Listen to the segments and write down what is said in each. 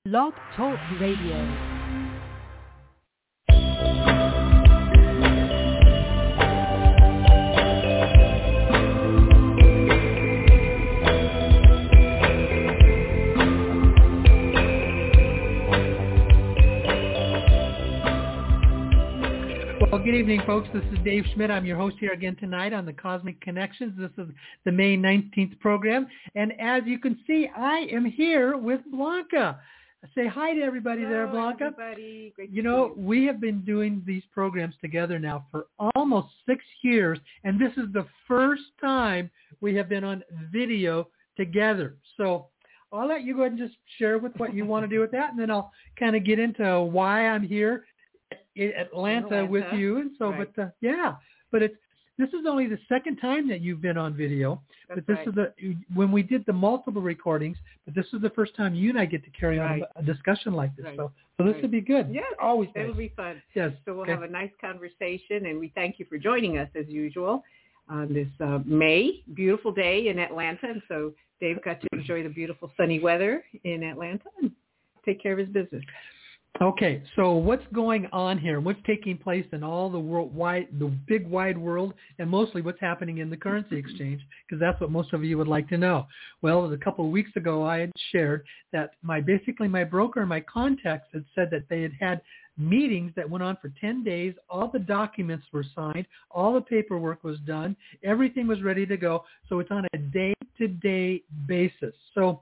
Blog Talk Radio. Well, good evening, folks. This is Dave Schmidt. I'm your host here again tonight on the Cosmic Connections. This is the May 19th program. And as you can see, I am here with Blanca. Say hi to everybody. Hello, there, Blanca. Everybody. Great you know, we have been doing these programs together now for almost 6 years, and this is the first time we have been on video together. So I'll let you go ahead and just share with what you want to do with that, and then I'll kind of get into why I'm here in Atlanta with you. And so, right. But this is only the second time that you've been on video. That's but this right. is when we did the multiple recordings, but this is the first time you and I get to carry on a discussion like this. Right. So this would be good. Yes, always nice. It'll be fun. Yes. So we'll have a nice conversation, and we thank you for joining us as usual on this May beautiful day in Atlanta. And so Dave got to enjoy the beautiful sunny weather in Atlanta and take care of his business. Okay, so what's going on here? What's taking place in all the big wide world, and mostly what's happening in the currency exchange? Because that's what most of you would like to know. Well, a couple of weeks ago, I had shared that my broker and my contacts had said that they had meetings that went on for 10 days. All the documents were signed. All the paperwork was done. Everything was ready to go. So it's on a day-to-day basis. So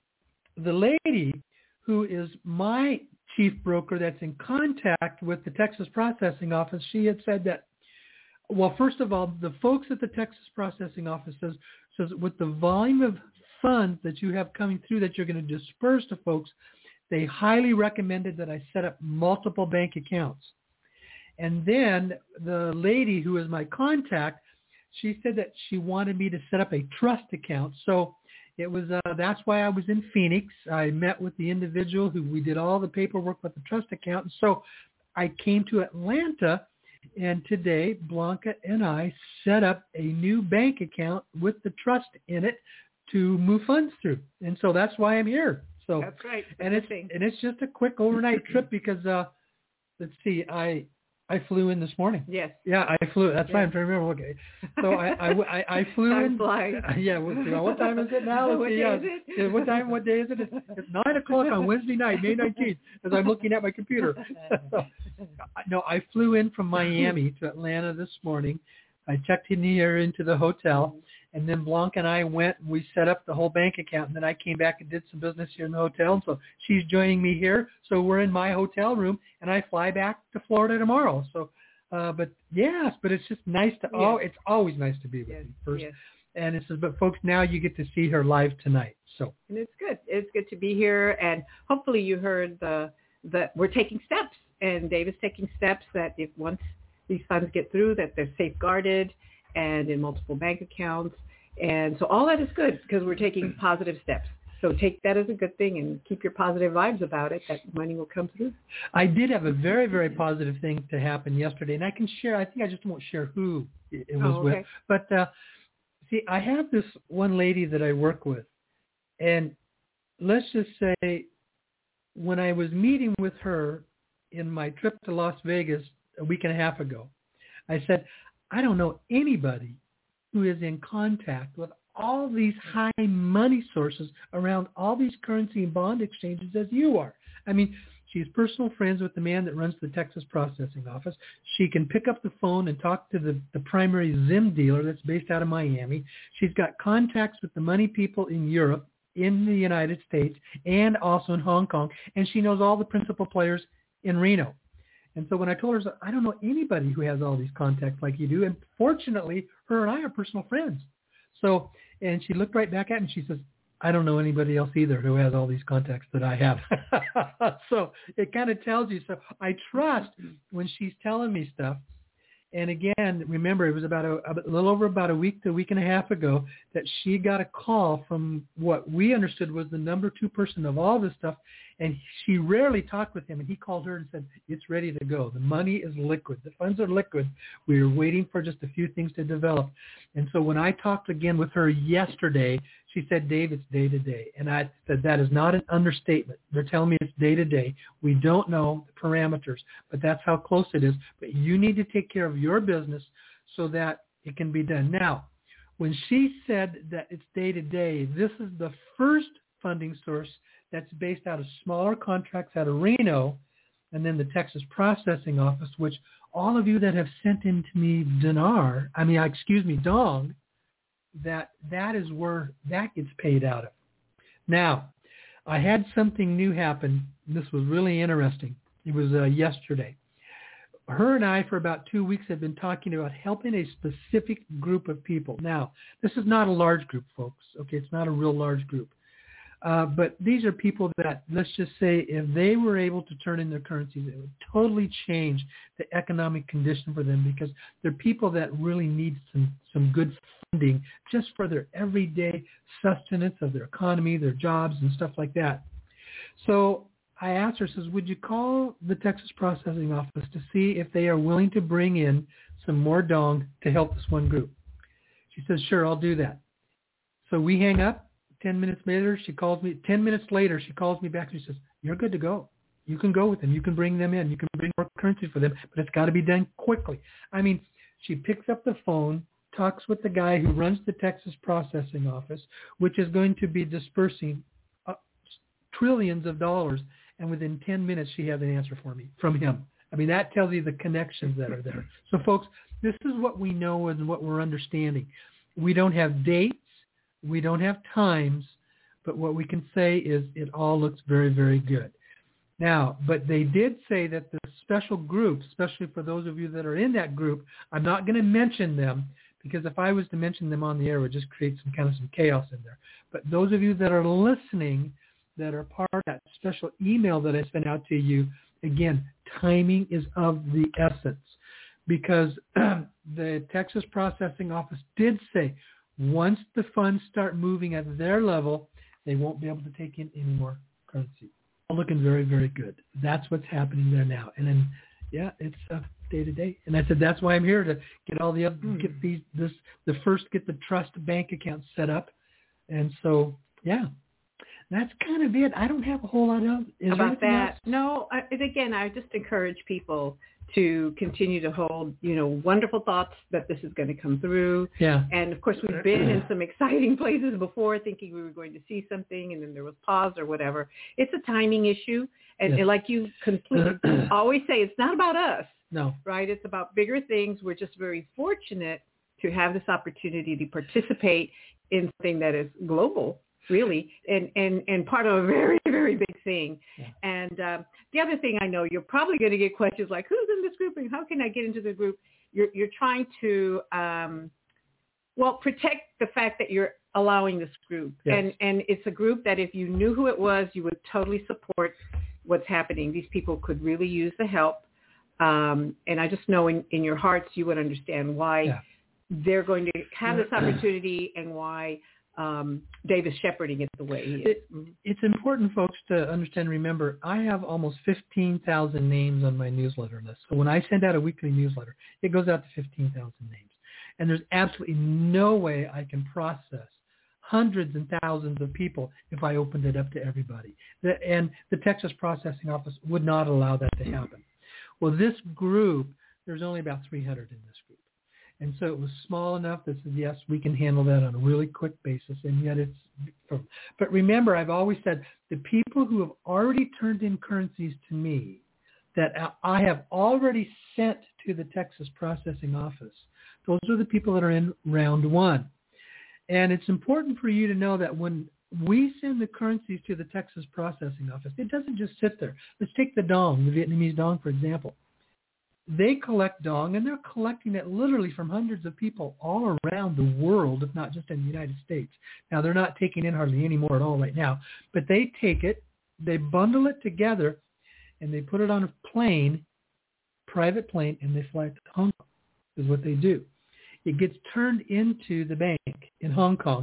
the lady who is my chief broker that's in contact with the Texas Processing Office, she had said that, well, first of all, the folks at the Texas Processing Office says with the volume of funds that you have coming through that you're going to disperse to folks, they highly recommended that I set up multiple bank accounts. And then the lady who is my contact, she said that she wanted me to set up a trust account. So it was that's why I was in Phoenix. I met with the individual who we did all the paperwork with the trust account. And so I came to Atlanta, and today Blanca and I set up a new bank account with the trust in it to move funds through. And so that's why I'm here. So that's right. And it's just a quick overnight trip because let's see, I flew in this morning. Yes. Yeah, I flew. That's why I'm trying to remember. Okay. So I flew in. Flying. Yeah. What time is it now? What day is it? What day is it? It's 9 o'clock on Wednesday night, May 19th, as I'm looking at my computer. No, I flew in from Miami to Atlanta this morning. I checked in here into the hotel, and then Blanca and I went and we set up the whole bank account, and then I came back and did some business here in the hotel. And so she's joining me here. So we're in my hotel room, and I fly back to Florida tomorrow. So, but it's just nice to, it's always nice to be with you first. Yes. And it says, but folks, now you get to see her live tonight. So, and it's good. It's good to be here. And hopefully you heard that we're taking steps, and Dave is taking steps that if once these funds get through, that they're safeguarded and in multiple bank accounts. And so all that is good because we're taking positive steps. So take that as a good thing and keep your positive vibes about it, that money will come through. I did have a very, very positive thing to happen yesterday, and I can share. I think I just won't share who it was with. But see, I have this one lady that I work with, and let's just say when I was meeting with her in my trip to Las Vegas a week and a half ago, I said, I don't know anybody who is in contact with all these high money sources around all these currency and bond exchanges as you are. I mean, she's personal friends with the man that runs the Texas Processing Office. She can pick up the phone and talk to the primary Zim dealer that's based out of Miami. She's got contacts with the money people in Europe, in the United States, and also in Hong Kong. And she knows all the principal players in Reno. And so when I told her, I don't know anybody who has all these contacts like you do. And fortunately, her and I are personal friends. So, and she looked right back at me and she says, I don't know anybody else either who has all these contacts that I have. So it kind of tells you. So I trust when she's telling me stuff. And again, remember, it was about a little over about a week to a week and a half ago that she got a call from what we understood was the number 2 person of all this stuff. And she rarely talked with him, and he called her and said, it's ready to go. The money is liquid. The funds are liquid. We are waiting for just a few things to develop. And so when I talked again with her yesterday, she said, Dave, it's day to day. And I said, that is not an understatement. They're telling me it's day to day. We don't know the parameters, but that's how close it is. But you need to take care of your business so that it can be done. Now, when she said that it's day to day, this is the first funding source that's based out of smaller contracts out of Reno, and then the Texas Processing Office, which all of you that have sent in to me Dong, that is where that gets paid out of. Now, I had something new happen. This was really interesting. It was yesterday. Her and I, for about 2 weeks, have been talking about helping a specific group of people. Now, this is not a large group, folks. Okay, it's not a real large group. But these are people that, let's just say, if they were able to turn in their currencies, it would totally change the economic condition for them, because they're people that really need some good funding just for their everyday sustenance of their economy, their jobs, and stuff like that. So I asked her, says, would you call the Texas Processing Office to see if they are willing to bring in some more dong to help this one group? She says, sure, I'll do that. So we hang up. 10 minutes later, she calls me. 10 minutes later, she calls me back and she says, you're good to go. You can go with them. You can bring them in. You can bring more currency for them, but it's got to be done quickly. I mean, she picks up the phone, talks with the guy who runs the Texas Processing Office, which is going to be dispersing trillions of dollars, and within 10 minutes, she has an answer for me from him. I mean, that tells you the connections that are there. So, folks, this is what we know and what we're understanding. We don't have dates. We don't have times, but what we can say is it all looks very, very good. Now, but they did say that the special group, especially for those of you that are in that group, I'm not going to mention them, because if I was to mention them on the air, it would just create some chaos in there. But those of you that are listening, that are part of that special email that I sent out to you, again, timing is of the essence, because the Texas Processing Office did say, once the funds start moving at their level, they won't be able to take in any more currency. All looking very, very good. That's what's happening there now. And then, yeah, it's day to day. And I said, that's why I'm here, to get all the other, get the trust bank account set up. And so, yeah, that's kind of it. I don't have a whole lot of about that. Else? No, again, I just encourage people to continue to hold, wonderful thoughts that this is going to come through. Yeah. And of course, we've been in some exciting places before, thinking we were going to see something, and then there was pause or whatever. It's a timing issue. And, yes. and like you completely always say, it's not about us. No. Right? It's about bigger things. We're just very fortunate to have this opportunity to participate in something that is global, really, and part of a very, very big thing. Yeah. And the other thing, I know you're probably going to get questions like, who's in this group and how can I get into the group? You're trying to, protect the fact that you're allowing this group. Yes. And it's a group that if you knew who it was, you would totally support what's happening. These people could really use the help. And I just know in your hearts you would understand why they're going to have this opportunity and why Dave is shepherding it the way he is. It's important, folks, to understand and remember, I have almost 15,000 names on my newsletter list. So when I send out a weekly newsletter, it goes out to 15,000 names. And there's absolutely no way I can process hundreds and thousands of people if I opened it up to everybody. And the Texas Processing Office would not allow that to happen. Well, this group, there's only about 300 in this group. And so it was small enough that said, yes, we can handle that on a really quick basis. And yet but remember, I've always said the people who have already turned in currencies to me that I have already sent to the Texas Processing Office, those are the people that are in round one. And it's important for you to know that when we send the currencies to the Texas Processing Office, it doesn't just sit there. Let's take the dong, the Vietnamese dong, for example. They collect dong, and they're collecting it literally from hundreds of people all around the world, if not just in the United States. Now, they're not taking in hardly any more at all right now, but they take it, they bundle it together, and they put it on a plane, private plane, and they fly it to Hong Kong, is what they do. It gets turned into the bank in Hong Kong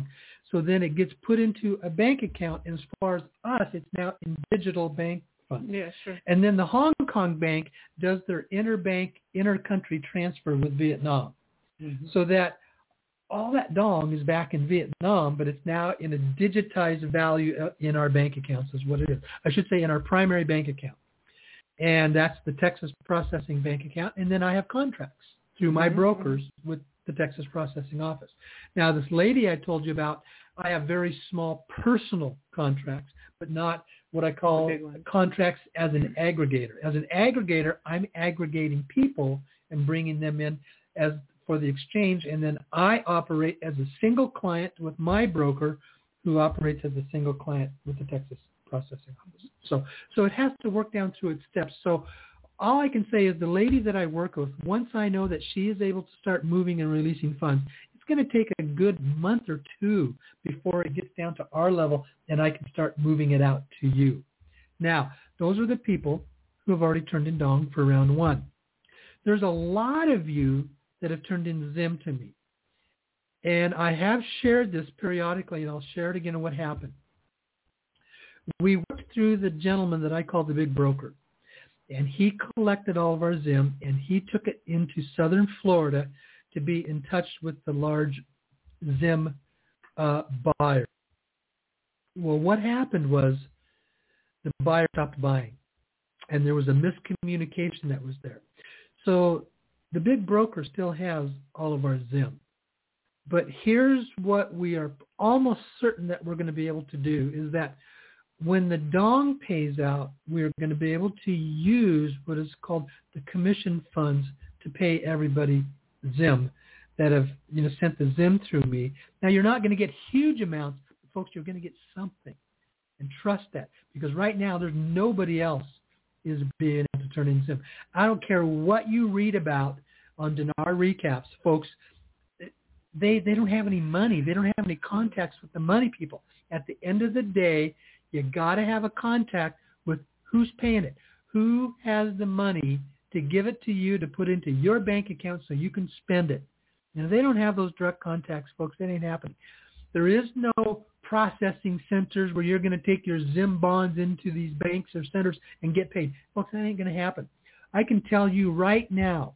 So then it gets put into a bank account. And as far as us, it's now in digital bank funds. Yeah, sure. And then the Hong Kong bank does their inter-country transfer with Vietnam. Mm-hmm. So that all that dong is back in Vietnam, but it's now in a digitized value in our bank accounts is what it is. I should say in our primary bank account. And that's the Texas Processing Bank account. And then I have contracts through my brokers with the Texas Processing Office. Now, this lady I told you about, I have very small personal contracts, but not what I call contracts as an aggregator. As an aggregator, I'm aggregating people and bringing them in as for the exchange, and then I operate as a single client with my broker who operates as a single client with the Texas Processing Office. So it has to work down through its steps. So all I can say is the lady that I work with, once I know that she is able to start moving and releasing funds, it's going to take a good month or two before it gets down to our level and I can start moving it out to you. Now, those are the people who have already turned in dong for round one. There's a lot of you that have turned in Zim to me. And I have shared this periodically, and I'll share it again on what happened. We worked through the gentleman that I call the big broker, and he collected all of our Zim, and he took it into southern Florida to be in touch with the large Zim buyer. Well, what happened was the buyer stopped buying, and there was a miscommunication that was there. So the big broker still has all of our Zim. But here's what we are almost certain that we're going to be able to do is that when the dong pays out, we're going to be able to use what is called the commission funds to pay everybody Zim that have sent the Zim through me. Now, you're not going to get huge amounts, but folks, you're going to get something. And trust that, because right now there's nobody else is being able to turn in Zim. I don't care what you read about on Dinar Recaps, folks. They don't have any money. They don't have any contacts with the money people. At the end of the day, you got to have a contact with who's paying it, who has the money to give it to you to put into your bank account so you can spend it. And if they don't have those direct contacts, folks, that ain't happening. There is no processing centers where you're going to take your Zim bonds into these banks or centers and get paid. Folks, that ain't going to happen. I can tell you right now,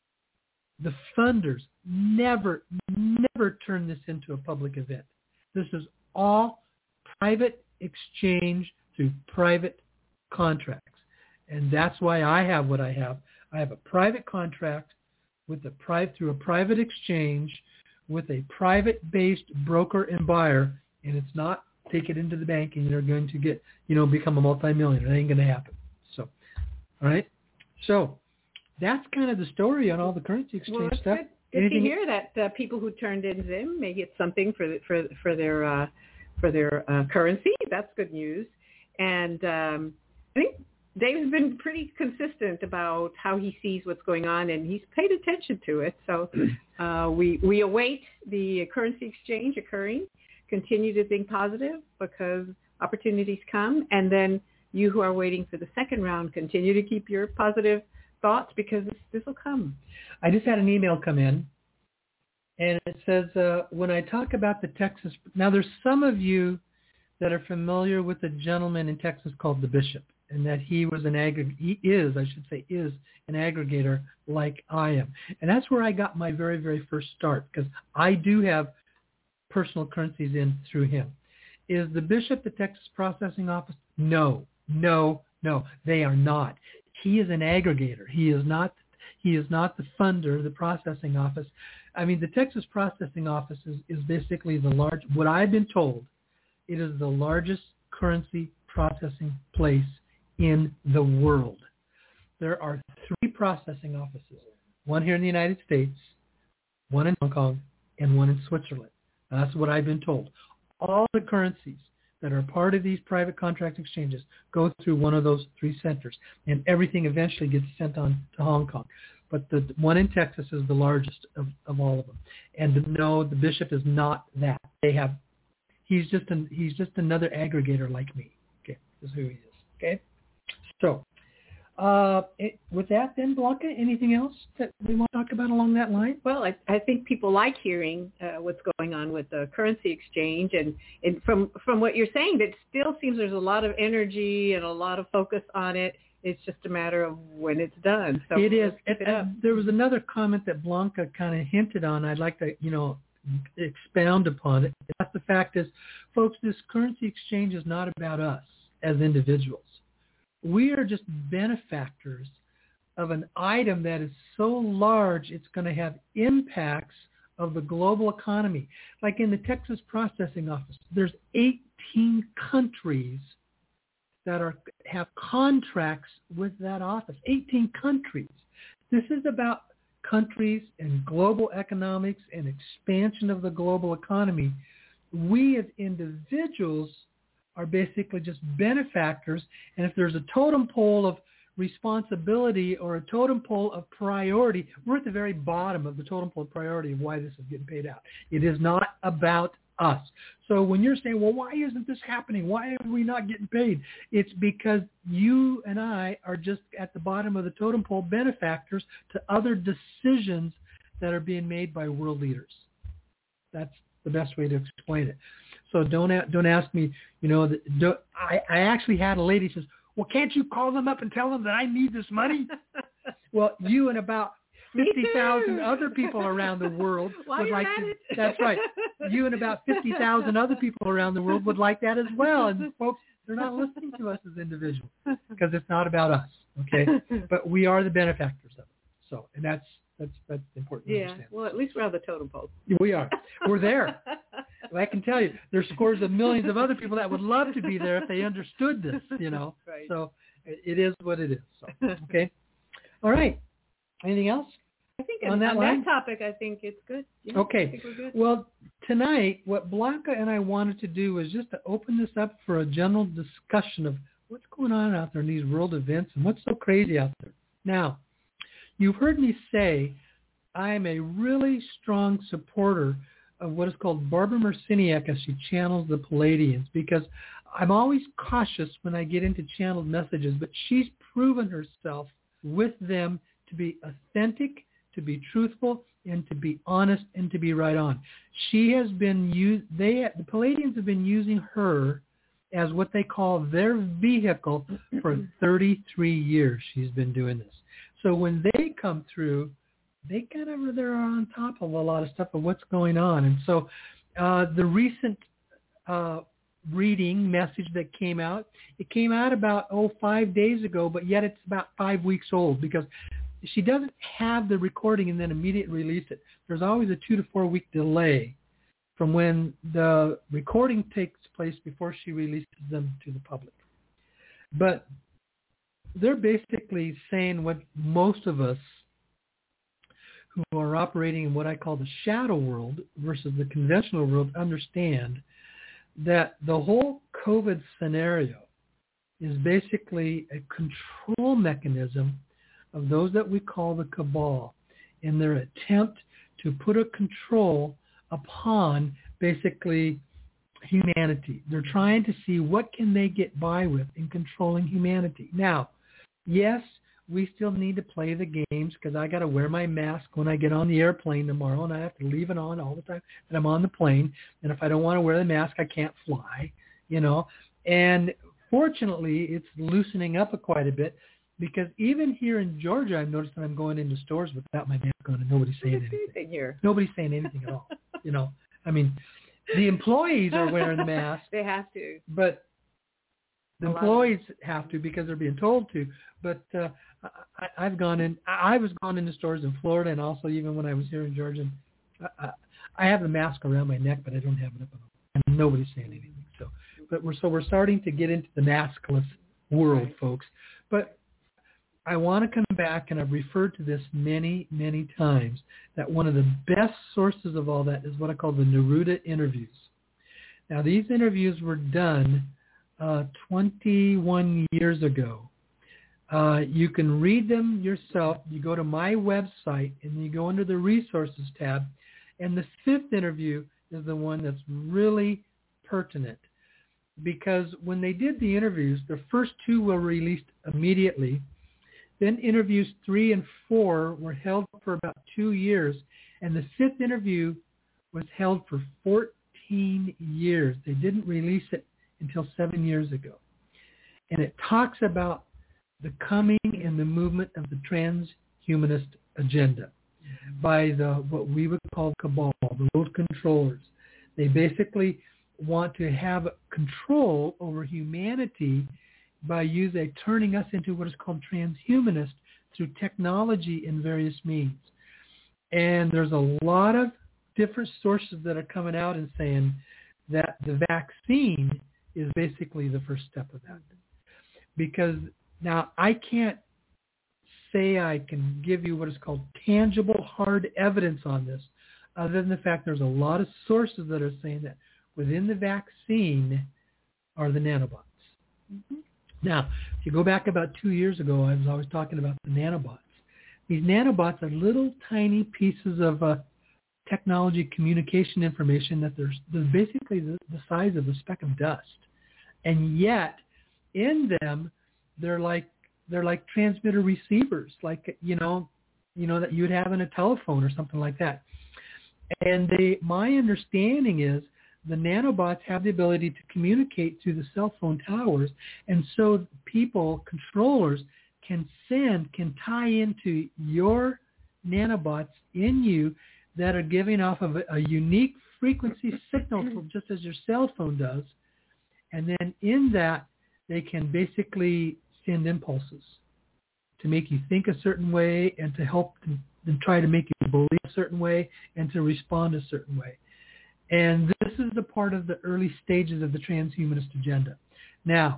the funders never turn this into a public event. This is all private exchange through private contracts. And that's why I have what I have. I have a private contract through a private exchange with a private-based broker and buyer, and it's not take it into the bank and you're going to get, become a multimillionaire. That ain't going to happen. So, all right. So that's kind of the story on all the currency exchange stuff. Good to hear that people who turned in Zim may get something for their currency. That's good news. And I think Dave's been pretty consistent about how he sees what's going on, and he's paid attention to it. So we await the currency exchange occurring. Continue to think positive because opportunities come. And then you who are waiting for the second round, continue to keep your positive thoughts because this will come. I just had an email come in, and it says, when I talk about the Texas, now there's some of you that are familiar with a gentleman in Texas called the Bishop, and that he is an aggregator like I am. And that's where I got my very, very first start, because I do have personal currencies in through him. Is the Bishop the Texas Processing Office? No, they are not. He is an aggregator. He is not the funder, the processing office. I mean, the Texas Processing Office is basically what I've been told, it is the largest currency processing place in the world. There are 3 processing offices, one here in the United States, one in Hong Kong, and one in Switzerland. That's what I've been told. All the currencies that are part of these private contract exchanges go through one of those 3 centers, and everything eventually gets sent on to Hong Kong. But the one in Texas is the largest of all of them. And no, the Bishop is not that. He's just another aggregator like me. Okay, this is who he is. Okay, so With that then, Blanca, anything else that we want to talk about along that line? Well, I think people like hearing what's going on with the currency exchange. And from what you're saying, it still seems there's a lot of energy and a lot of focus on it. It's just a matter of when it's done. So it is. There was another comment that Blanca kind of hinted on. I'd like to, expound upon it. That's the fact is, folks, this currency exchange is not about us as individuals. We are just benefactors of an item that is so large it's going to have impacts of the global economy. Like in the Texas Processing Office, there's 18 countries that have contracts with that office. 18 countries. This is about countries and global economics and expansion of the global economy. We as individuals are basically just benefactors, and if there's a totem pole of responsibility or a totem pole of priority, we're at the very bottom of the totem pole of priority of why this is getting paid out. It is not about us. So when you're saying, well, why isn't this happening? Why are we not getting paid? It's because you and I are just at the bottom of the totem pole benefactors to other decisions that are being made by world leaders. That's the best way to explain it. So don't ask me, I actually had a lady says, well, can't you call them up and tell them that I need this money? Well, you and about 50,000 other people around the world would like to. That's right. You and about 50,000 other people around the world would like that as well. And folks, they're not listening to us as individuals because it's not about us. Okay, but we are the benefactors of it. So, and that's important to understand. Well, at least we're on the totem pole. We are. We're there. Well, I can tell you, there's scores of millions of other people that would love to be there if they understood this. Right. So it is what it is. So, okay. All right. Anything else? I think on that topic, I think it's good. Yeah, okay. I think we're good. Well, tonight, what Blanca and I wanted to do is just to open this up for a general discussion of what's going on out there in these world events and what's so crazy out there. Now, you've heard me say I'm a really strong supporter of what is called Barbara Marciniak as she channels the Pleiadians, because I'm always cautious when I get into channeled messages, but she's proven herself with them to be authentic, to be truthful, and to be honest, and to be right on. She has been the Pleiadians have been using her as what they call their vehicle for 33 years. She's been doing this. So when they come through, they're on top of a lot of stuff of what's going on. And so the recent reading message that came out, it came out about 5 days ago, but yet it's about 5 weeks old because she doesn't have the recording and then immediately release it. There's always a 2 to 4 week delay from when the recording takes place before she releases them to the public. But they're basically saying what most of us who are operating in what I call the shadow world versus the conventional world understand, that the whole COVID scenario is basically a control mechanism of those that we call the cabal in their attempt to put a control upon basically humanity. They're trying to see what can they get by with in controlling humanity. Now, yes, we still need to play the games because I got to wear my mask when I get on the airplane tomorrow, and I have to leave it on all the time that I'm on the plane. And if I don't want to wear the mask, I can't fly, And fortunately, it's loosening up quite a bit because even here in Georgia, I've noticed that I'm going into stores without my mask on and nobody's saying anything. Here. Nobody's saying anything at all. I mean, the employees are wearing the mask. They have to. But the employees have to because they're being told to. But I was gone into stores in Florida and also even when I was here in Georgia. I have the mask around my neck, but I don't have it up on. And nobody's saying anything. So we're starting to get into the maskless world, right, folks. But I want to come back, and I've referred to this many, many times, that one of the best sources of all that is what I call the Neruda interviews. Now, these interviews were done 21 years ago. You can read them yourself. You go to my website, and you go under the Resources tab, and the 5th interview is the one that's really pertinent. Because when they did the interviews, the first 2 were released immediately, Then interviews 3 and 4 were held for about 2 years, and the 5th interview was held for 14 years. They didn't release it until 7 years ago. And it talks about the coming and the movement of the transhumanist agenda by what we would call cabal, the world controllers. They basically want to have control over humanity by turning us into what is called transhumanists through technology and various means. And there's a lot of different sources that are coming out and saying that the vaccine is basically the first step of that. Because now I can't say I can give you what is called tangible, hard evidence on this, other than the fact there's a lot of sources that are saying that within the vaccine are the nanobots. Mm-hmm. Now, if you go back about 2 years ago, I was always talking about the nanobots. These nanobots are little tiny pieces of technology communication information that they're basically the size of a speck of dust. And yet, in them, they're like transmitter receivers, like you know that you would have in a telephone or something like that. And my understanding is the nanobots have the ability to communicate through the cell phone towers, and so people, controllers, can tie into your nanobots in you that are giving off of a unique frequency signal, just as your cell phone does. And then in that, they can basically send impulses to make you think a certain way and to help and try to make you believe a certain way and to respond a certain way. And this is the part of the early stages of the transhumanist agenda. Now,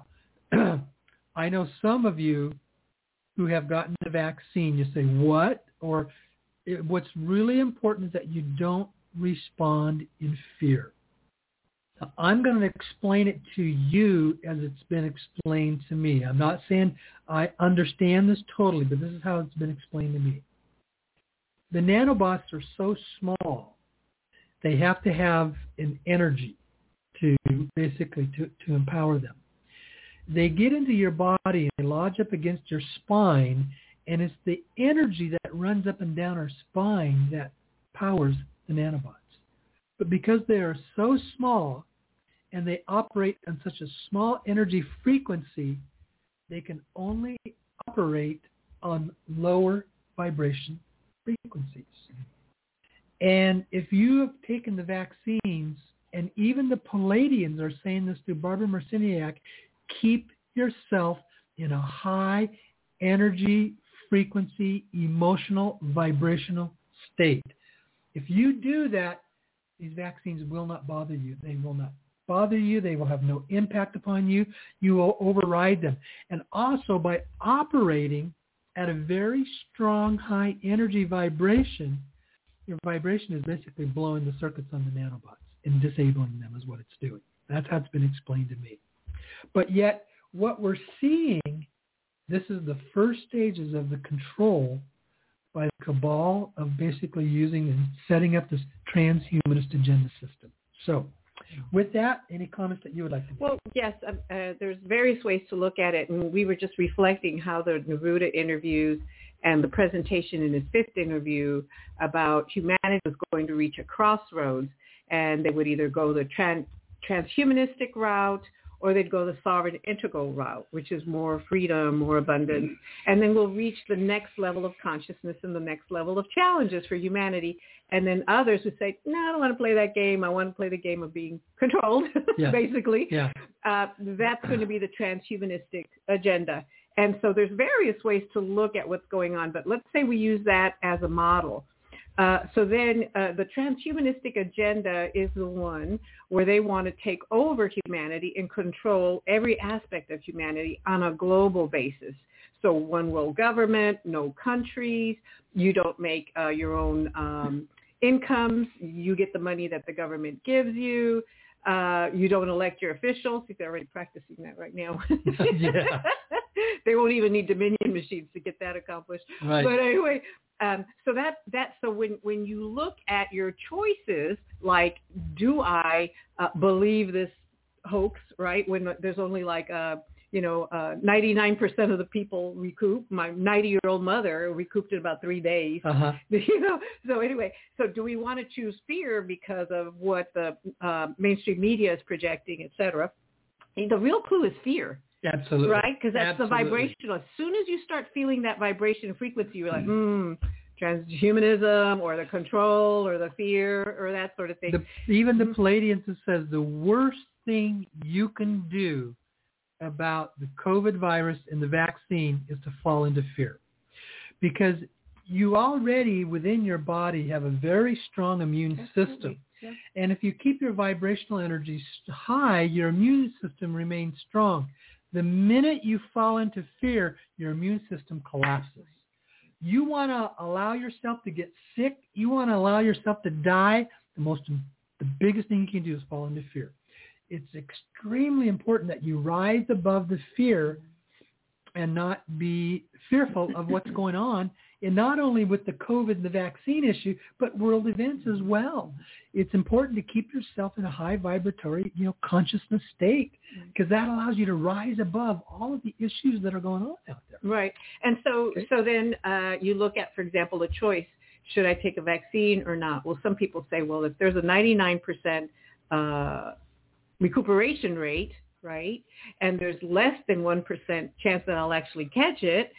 I know some of you who have gotten the vaccine, you say, what? Or what's really important is that you don't respond in fear. Now, I'm going to explain it to you as it's been explained to me. I'm not saying I understand this totally, but this is how it's been explained to me. The nanobots are so small, they have to have an energy to basically to empower them. They get into your body and they lodge up against your spine, and it's the energy that runs up and down our spine that powers the nanobots. But because they are so small and they operate on such a small energy frequency, they can only operate on lower vibration frequencies. And if you have taken the vaccines, and even the Palladians are saying this through Barbara Marciniak, keep yourself in a high energy frequency, emotional, vibrational state. If you do that, these vaccines will not bother you. They will not bother you. They will have no impact upon you. You will override them. And also by operating at a very strong high energy vibration, your vibration is basically blowing the circuits on the nanobots and disabling them is what it's doing. That's how it's been explained to me. But yet what we're seeing, this is the first stages of the control by the cabal of basically using and setting up this transhumanist agenda system. So with that, any comments that you would like to make? Well, yes, there's various ways to look at it. And we were just reflecting how the Neruda interviews and the presentation in his 5th interview about humanity was going to reach a crossroads, and they would either go the transhumanistic route or they'd go the sovereign integral route, which is more freedom, more abundance. And then we'll reach the next level of consciousness and the next level of challenges for humanity. And then others would say, no, I don't want to play that game. I want to play the game of being controlled, basically. Yeah. That's going to be the transhumanistic agenda. And so there's various ways to look at what's going on. But let's say we use that as a model. So then the transhumanistic agenda is the one where they want to take over humanity and control every aspect of humanity on a global basis. So one world government, no countries, you don't make your own incomes, you get the money that the government gives you. You don't elect your officials. I think they're already practicing that right now. Yeah. They won't even need Dominion machines to get that accomplished. Right. But anyway, so when you look at your choices, like, do I believe this hoax, right? When there's only like 99% of the people recoup. My 90-year-old mother recouped in about 3 days. Uh-huh. So anyway, so do we want to choose fear because of what the mainstream media is projecting, et cetera? And the real clue is fear. Absolutely. Right? Because that's Absolutely. the vibrational. As soon as you start feeling that vibration and frequency, you're like, transhumanism or the control or the fear or that sort of thing. Even the Palladians says the worst thing you can do about the COVID virus and the vaccine is to fall into fear. Because you already within your body have a very strong immune system. Yeah. And if you keep your vibrational energy high, your immune system remains strong. The minute you fall into fear, your immune system collapses. You want to allow yourself to get sick. You want to allow yourself to die. The biggest thing you can do is fall into fear. It's extremely important that you rise above the fear and not be fearful of what's going on, and not only with the COVID and the vaccine issue, but world events as well. It's important to keep yourself in a high vibratory, consciousness state, because that allows you to rise above all of the issues that are going on out there. Right. And so then you look at, for example, a choice. Should I take a vaccine or not? Well, some people say, well, if there's a 99% recuperation rate, right, and there's less than 1% chance that I'll actually catch it,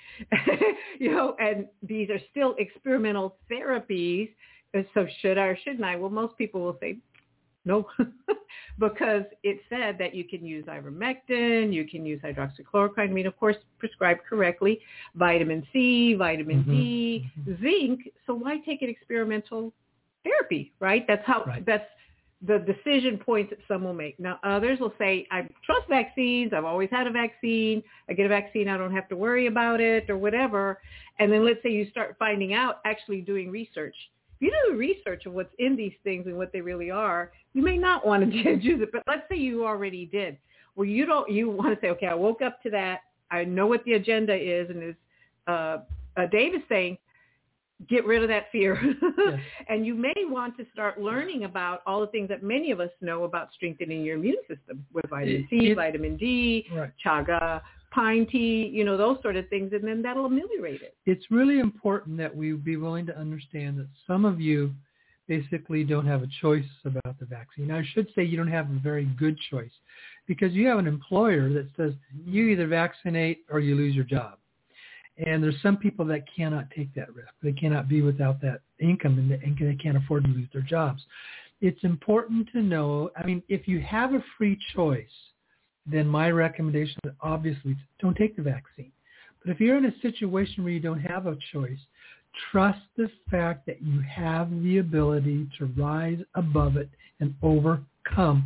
and these are still experimental therapies, so should I or shouldn't I? Well, most people will say no, because it said that you can use ivermectin, you can use hydroxychloroquine, I mean, of course, prescribed correctly, vitamin C, vitamin D, zinc, so why take an experimental therapy, right? That's the decision points that some will make. Now, others will say, I trust vaccines. I've always had a vaccine. I get a vaccine. I don't have to worry about it or whatever. And then let's say you start finding out, actually doing research. If you do the research of what's in these things and what they really are, you may not want to use it. But let's say you already did. Well, you want to say, okay, I woke up to that. I know what the agenda is. And as Dave is saying, get rid of that fear. Yes. And you may want to start learning about all the things that many of us know about strengthening your immune system with vitamin C, vitamin D, chaga, pine tea, those sort of things, and then that'll ameliorate it. It's really important that we be willing to understand that some of you basically don't have a choice about the vaccine. I should say you don't have a very good choice, because you have an employer that says you either vaccinate or you lose your job. And there's some people that cannot take that risk. They cannot be without that income, and they can't afford to lose their jobs. It's important to know, if you have a free choice, then my recommendation is obviously don't take the vaccine. But if you're in a situation where you don't have a choice, trust the fact that you have the ability to rise above it and overcome,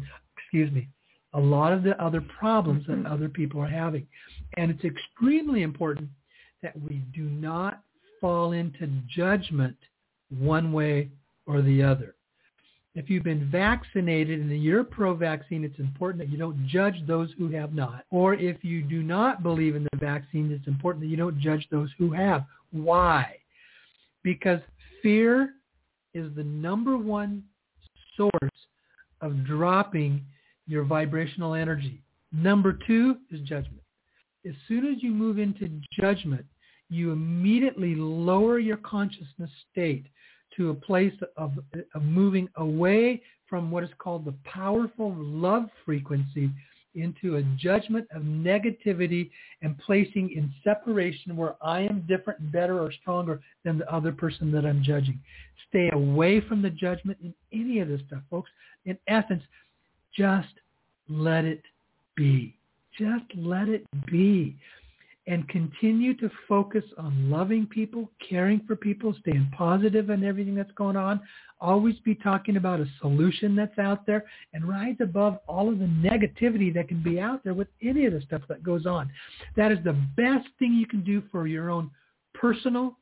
a lot of the other problems that other people are having. And it's extremely important that we do not fall into judgment one way or the other. If you've been vaccinated and you're pro-vaccine, it's important that you don't judge those who have not. Or if you do not believe in the vaccine, it's important that you don't judge those who have. Why? Because fear is the number one source of dropping your vibrational energy. Number two is judgment. As soon as you move into judgment, you immediately lower your consciousness state to a place of moving away from what is called the powerful love frequency into a judgment of negativity and placing in separation where I am different and better or stronger than the other person that I'm judging. Stay away from the judgment in any of this stuff, folks. In essence, just let it be. Just let it be. And continue to focus on loving people, caring for people, staying positive in everything that's going on. Always be talking about a solution that's out there, and rise above all of the negativity that can be out there with any of the stuff that goes on. That is the best thing you can do for your own personal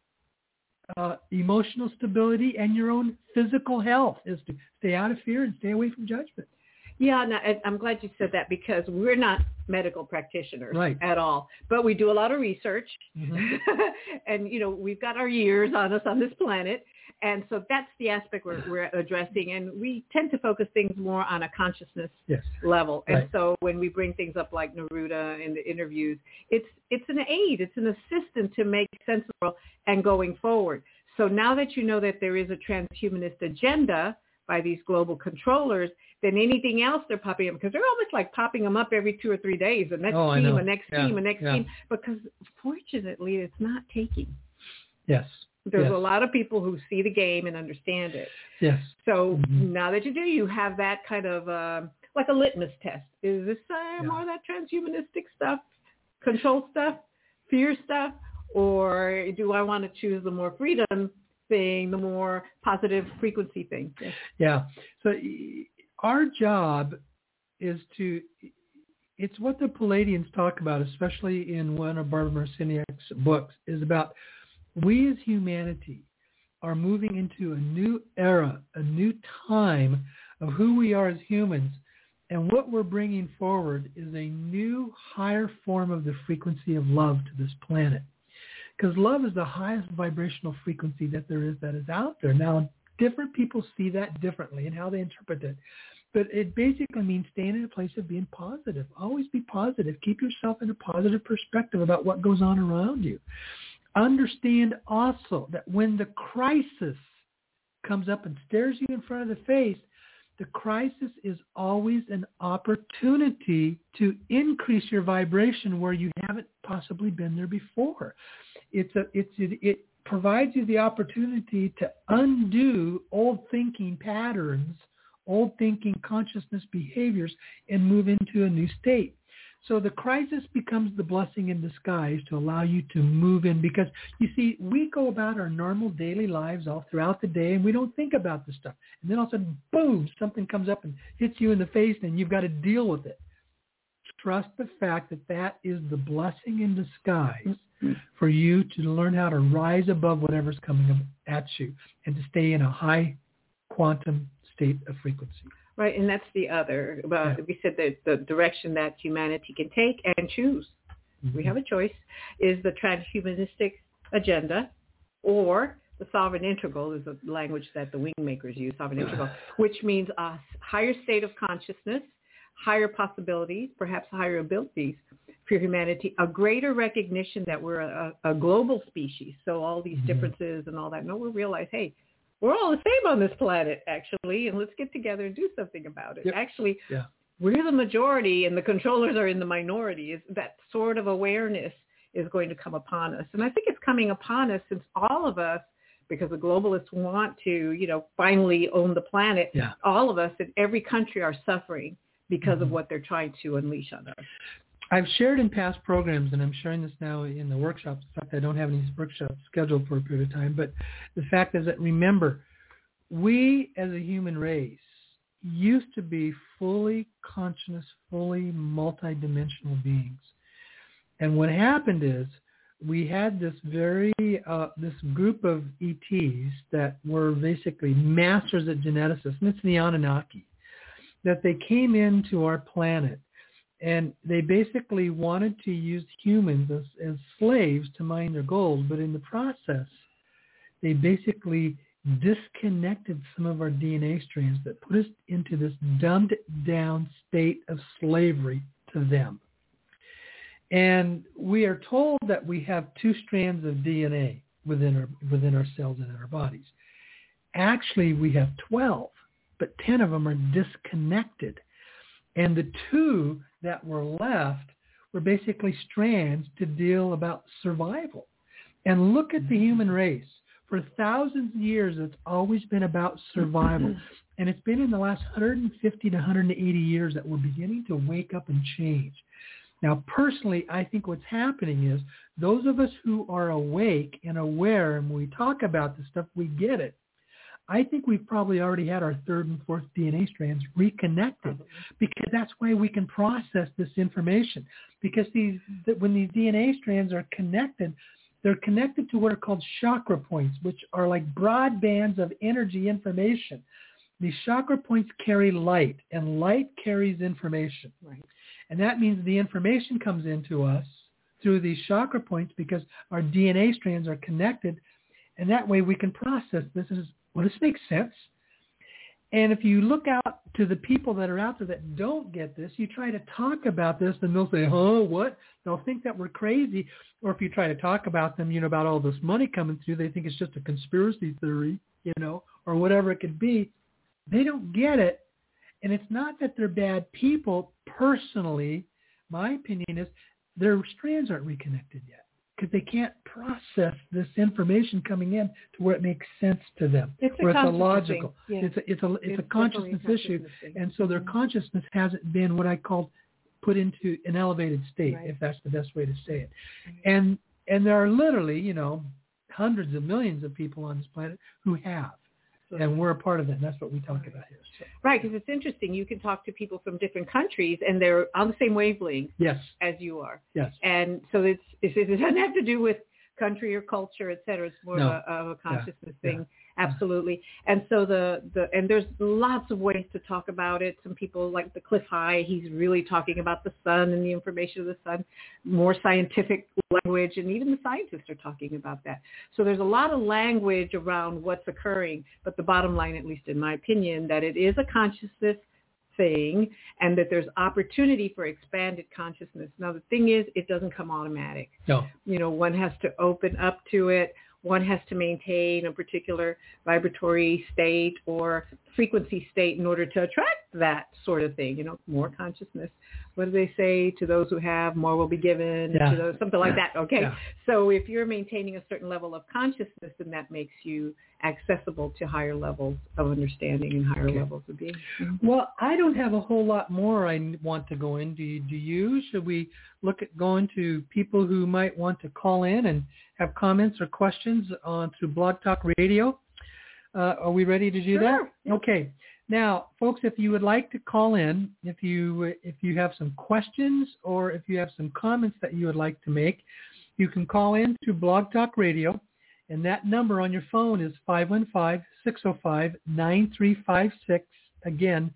emotional stability and your own physical health, is to stay out of fear and stay away from judgment. Yeah, no, I'm glad you said that because we're not medical practitioners Right. at all, but we do a lot of research, Mm-hmm. and we've got our years on us on this planet, and so that's the aspect we're addressing, and we tend to focus things more on a consciousness Yes. level, and Right. so when we bring things up like Neruda in the interviews, it's an aid, it's an assistant to make sense of the world and going forward. So now that you know that there is a transhumanist agenda by these global controllers, then anything else they're popping up, because they're almost like popping them up every 2 or 3 days, the next I team, know. the next Yeah. team, the next Yeah. team, because fortunately it's not taking. Yes. There's Yes. a lot of people who see the game and understand it. Yes. So Mhm. now that you have that kind of like a litmus test. Is this more of that transhumanistic stuff, control stuff, fear stuff, or do I want to choose the more freedom thing, the more positive frequency thing? Yes. Yeah. So our job is it's what the Palladians talk about, especially in one of Barbara Marciniak's books, is about we as humanity are moving into a new era, a new time of who we are as humans. And what we're bringing forward is a new, higher form of the frequency of love to this planet. Because love is the highest vibrational frequency that is out there. Now, different people see that differently and how they interpret it. But it basically means staying in a place of being positive. Always be positive. Keep yourself in a positive perspective about what goes on around you. Understand also that when the crisis comes up and stares you in front of the face, the crisis is always an opportunity to increase your vibration where you haven't possibly been there before. It provides you the opportunity to undo old thinking patterns, old thinking consciousness behaviors, and move into a new state. So the crisis becomes the blessing in disguise to allow you to move in, because you see, we go about our normal daily lives all throughout the day and we don't think about this stuff. And then all of a sudden, boom, something comes up and hits you in the face and you've got to deal with it. Trust the fact that that is the blessing in disguise for you to learn how to rise above whatever's coming up at you and to stay in a high quantum state of frequency. Right, and that's the other. We said that the direction that humanity can take and choose, we have a choice, is the transhumanistic agenda, or the sovereign integral is a language that the wing makers use, sovereign integral, which means a higher state of consciousness, higher possibilities, perhaps higher abilities for humanity, a greater recognition that we're a global species. So all these differences and all that, no, we realize, hey, we're all the same on this planet, actually, and let's get together and do something about it. Yep. Actually, we're the majority and the controllers are in the minority. That sort of awareness is going to come upon us. And I think it's coming upon us since all of us, because the globalists want to, finally own the planet, all of us in every country are suffering because of what they're trying to unleash on us. I've shared in past programs, and I'm sharing this now in the workshops. In fact, I don't have any workshops scheduled for a period of time. But the fact is that, remember, we as a human race used to be fully conscious, fully multidimensional beings. And what happened is we had this this group of ETs that were basically masters at geneticists, and it's the Anunnaki, that they came into our planet. And they basically wanted to use humans as slaves to mine their gold, but in the process, they basically disconnected some of our DNA strands that put us into this dumbed down state of slavery to them. And we are told that we have 2 strands of DNA within our cells and in our bodies. Actually, we have 12, but 10 of them are disconnected. And the 2 that were left were basically strands to deal about survival. And look at the human race. For thousands of years, it's always been about survival. And it's been in the last 150 to 180 years that we're beginning to wake up and change. Now, personally, I think what's happening is those of us who are awake and aware, and when we talk about this stuff, we get it. I think we've probably already had our 3rd and 4th DNA strands reconnected, because that's why we can process this information. Because when these DNA strands are connected, they're connected to what are called chakra points, which are like broad bands of energy information. the chakra points carry light, and light carries information. Right. And that means the information comes into us through these chakra points because our DNA strands are connected, and that way we can process this. Well, this makes sense. And if you look out to the people that are out there that don't get this, you try to talk about this, and they'll say, "Huh, what?" They'll think that we're crazy. Or if you try to talk about them, about all this money coming through, they think it's just a conspiracy theory, or whatever it could be. They don't get it. And it's not that they're bad people personally. My opinion is their strands aren't reconnected yet because they can't process this information coming in to where it makes sense to them. It's a logical. Yeah. It's a consciousness issue, and so their consciousness hasn't been what I call put into an elevated state, right. if that's the best way to say it. And there are literally, hundreds of millions of people on this planet who have. And we're a part of that, and that's what we talk about here. So. Right, because it's interesting. You can talk to people from different countries, and they're on the same wavelength as you are. Yes. And so it doesn't have to do with country or culture, et cetera. It's more of a consciousness thing. Yeah. Absolutely. And so and there's lots of ways to talk about it. Some people like the Cliff High, he's really talking about the sun and the information of the sun, more scientific language, and even the scientists are talking about that. So there's a lot of language around what's occurring, but the bottom line, at least in my opinion, that it is a consciousness thing and that there's opportunity for expanded consciousness. Now, the thing is, it doesn't come automatic. No. One has to open up to it. One has to maintain a particular vibratory state or frequency state in order to attract that sort of thing, more consciousness. What do they say? To those who have, more will be given. Yeah. To those, something like that. Okay. Yeah. So if you're maintaining a certain level of consciousness, then that makes you accessible to higher levels of understanding and higher levels of being. Mm-hmm. Well, I don't have a whole lot more I want to go in. Do you? Should we look at going to people who might want to call in and have comments or questions through Blog Talk Radio? Are we ready to do that? Okay. Now, folks, if you would like to call in, if you have some questions or if you have some comments that you would like to make, you can call in to Blog Talk Radio, and that number on your phone is 515-605-9356. Again,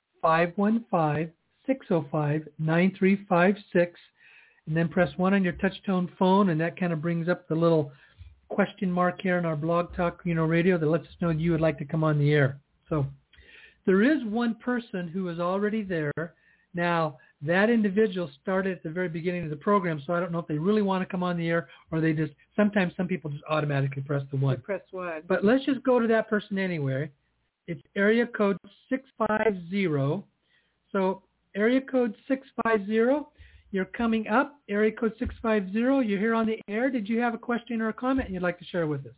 515-605-9356. And then press 1 on your touch-tone phone, and that kind of brings up the little question mark here in our Blog Talk Radio that lets us know you would like to come on the air. So there is one person who is already there. Now, that individual started at the very beginning of the program, so I don't know if they really want to come on the air or they just, sometimes some people just automatically press the 1. Press 1. But let's just go to that person anyway. It's area code 650. So area code 650. You're coming up, area code 650. You're here on the air. did you have a question or a comment you'd like to share with us?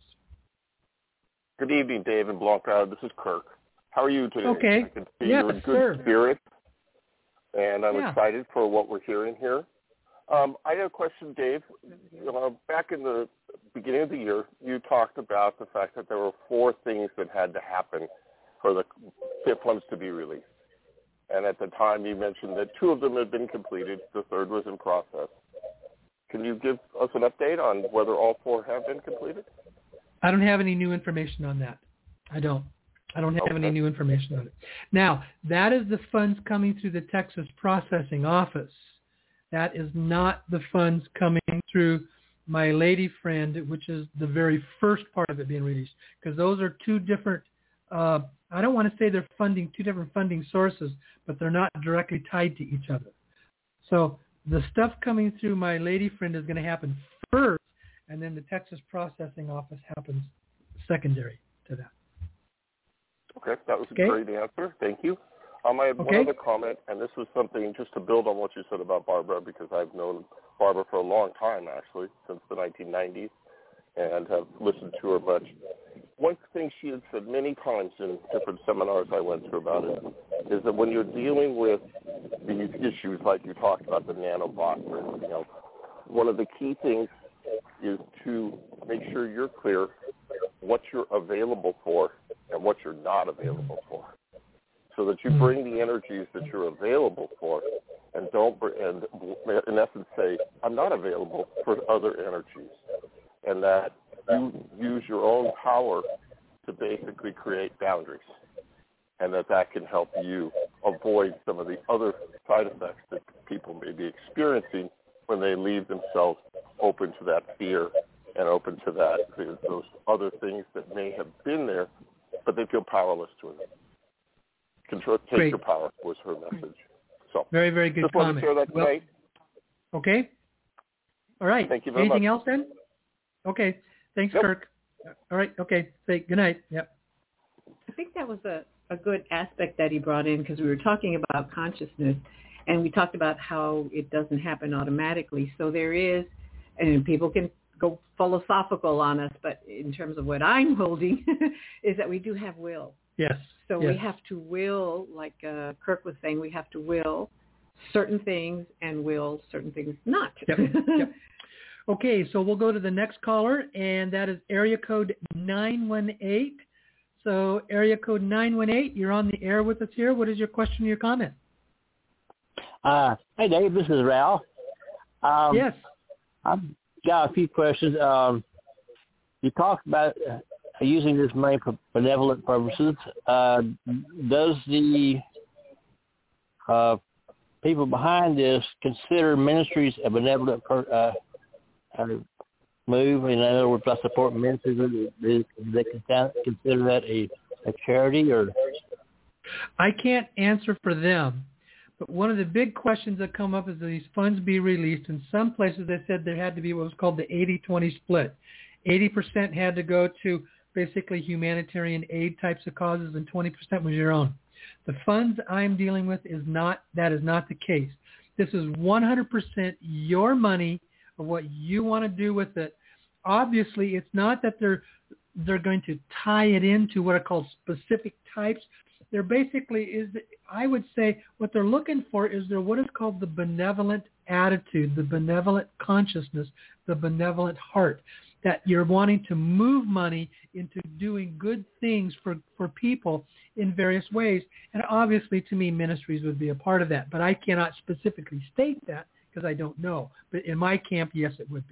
Good evening, Dave and Blog Crowd. This is Kirk. How are you today? Okay. I can see you're in good spirits, and I'm excited for what we're hearing here. I had a question, Dave. Back in the beginning of the year, you talked about the fact that there were 4 things that had to happen for the fifth ones to be released. And at the time, you mentioned that 2 of them had been completed. The 3rd was in process. Can you give us an update on whether all 4 have been completed? I don't have any new information on that. I don't have any new information on it. Now, that is the funds coming through the Texas Processing Office. That is not the funds coming through my lady friend, which is the very first part of it being released, because those are 2 different I don't want to say they're funding 2 different funding sources, but they're not directly tied to each other. So the stuff coming through my lady friend is going to happen first, and then the Texas Processing Office happens secondary to that. Okay, that was a great answer. Thank you. I have one other comment, and this was something just to build on what you said about Barbara, because I've known Barbara for a long time, actually, since the 1990s, and have listened to her much. One thing she had said many times in different seminars I went through about it is that when you're dealing with these issues like you talked about, the nanobots or everything else, one of the key things is to make sure you're clear what you're available for and what you're not available for, so that you bring the energies that you're available for and and in essence say, I'm not available for other energies, and that you use your own power to basically create boundaries. and that can help you avoid some of the other side effects that people may be experiencing when they leave themselves open to that fear and open to those other things that may have been there, but they feel powerless to it. Take your power was her message. So very, very good just comment. Just wanted to share that tonight. Okay. All right. Thank you very much. Anything else then? Okay. Thanks, Yep. Kirk. All right. Okay. Say good night. Yep. I think that was a good aspect that he brought in, because we were talking about consciousness, and we talked about how it doesn't happen automatically. So there is, and people can go philosophical on us, but in terms of what I'm holding is that we do have will. Yes. So we have to will, like Kirk was saying, we have to will certain things and will certain things not. Yep. Yep. Okay, so we'll go to the next caller, and that is area code 918. So area code 918, you're on the air with us here. What is your question or your comment? Hey, Dave, this is Ralph. Yes. I've got a few questions. You talked about using this money for benevolent purposes. Does the people behind this consider ministries a benevolent move? In other words, I support ministries. Do they consider that a charity? Or I can't answer for them, but one of the big questions that come up is that these funds be released. In some places, they said there had to be what was called the 80-20 split. 80% had to go to basically humanitarian aid types of causes, and 20% was your own. The funds I'm dealing with is not the case. This is 100% your money, of what you want to do with it. Obviously, it's not that they're going to tie it into what are called specific types. They're basically I would say what they're looking for is what is called the benevolent attitude, the benevolent consciousness, the benevolent heart, that you're wanting to move money into doing good things for people in various ways. And obviously, to me, ministries would be a part of that. But I cannot specifically state that because I don't know. But in my camp, yes, it would be.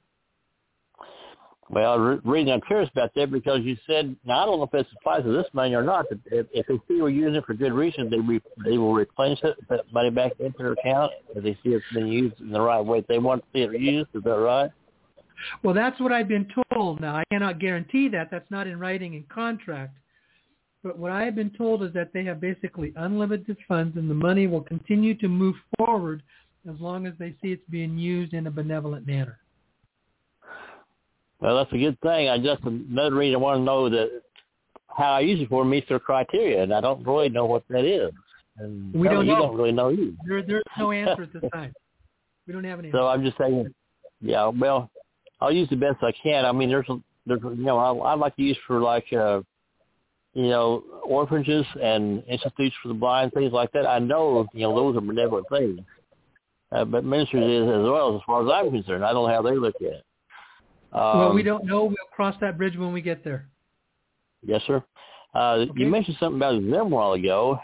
Well, reason I'm curious about that, because you said, now I don't know if it applies to this money or not, but if they see we're using it for good reason, they will replenish it, put money back into their account if they see it's been used in the right way. If they want to see it used, is that right? Well, that's what I've been told. Now, I cannot guarantee that. That's not in writing in contract. But what I have been told is that they have basically unlimited funds, and the money will continue to move forward as long as they see it's being used in a benevolent manner. Well, that's a good thing. Another reason I want to know that how I use it for meets their criteria, and I don't really know what that is. And we don't know. You don't really know either. There's no answer at this time. We don't have an answer. So I'm just saying, yeah, well, I'll use the best I can. I mean, there's I'd like to use for like, orphanages and institutes for the blind, things like that. I know, those are benevolent things. But ministries is as well, as far as I'm concerned. I don't know how they look at it. Well, we don't know. We'll cross that bridge when we get there. Yes, sir. Okay. You mentioned something about Zim a while ago.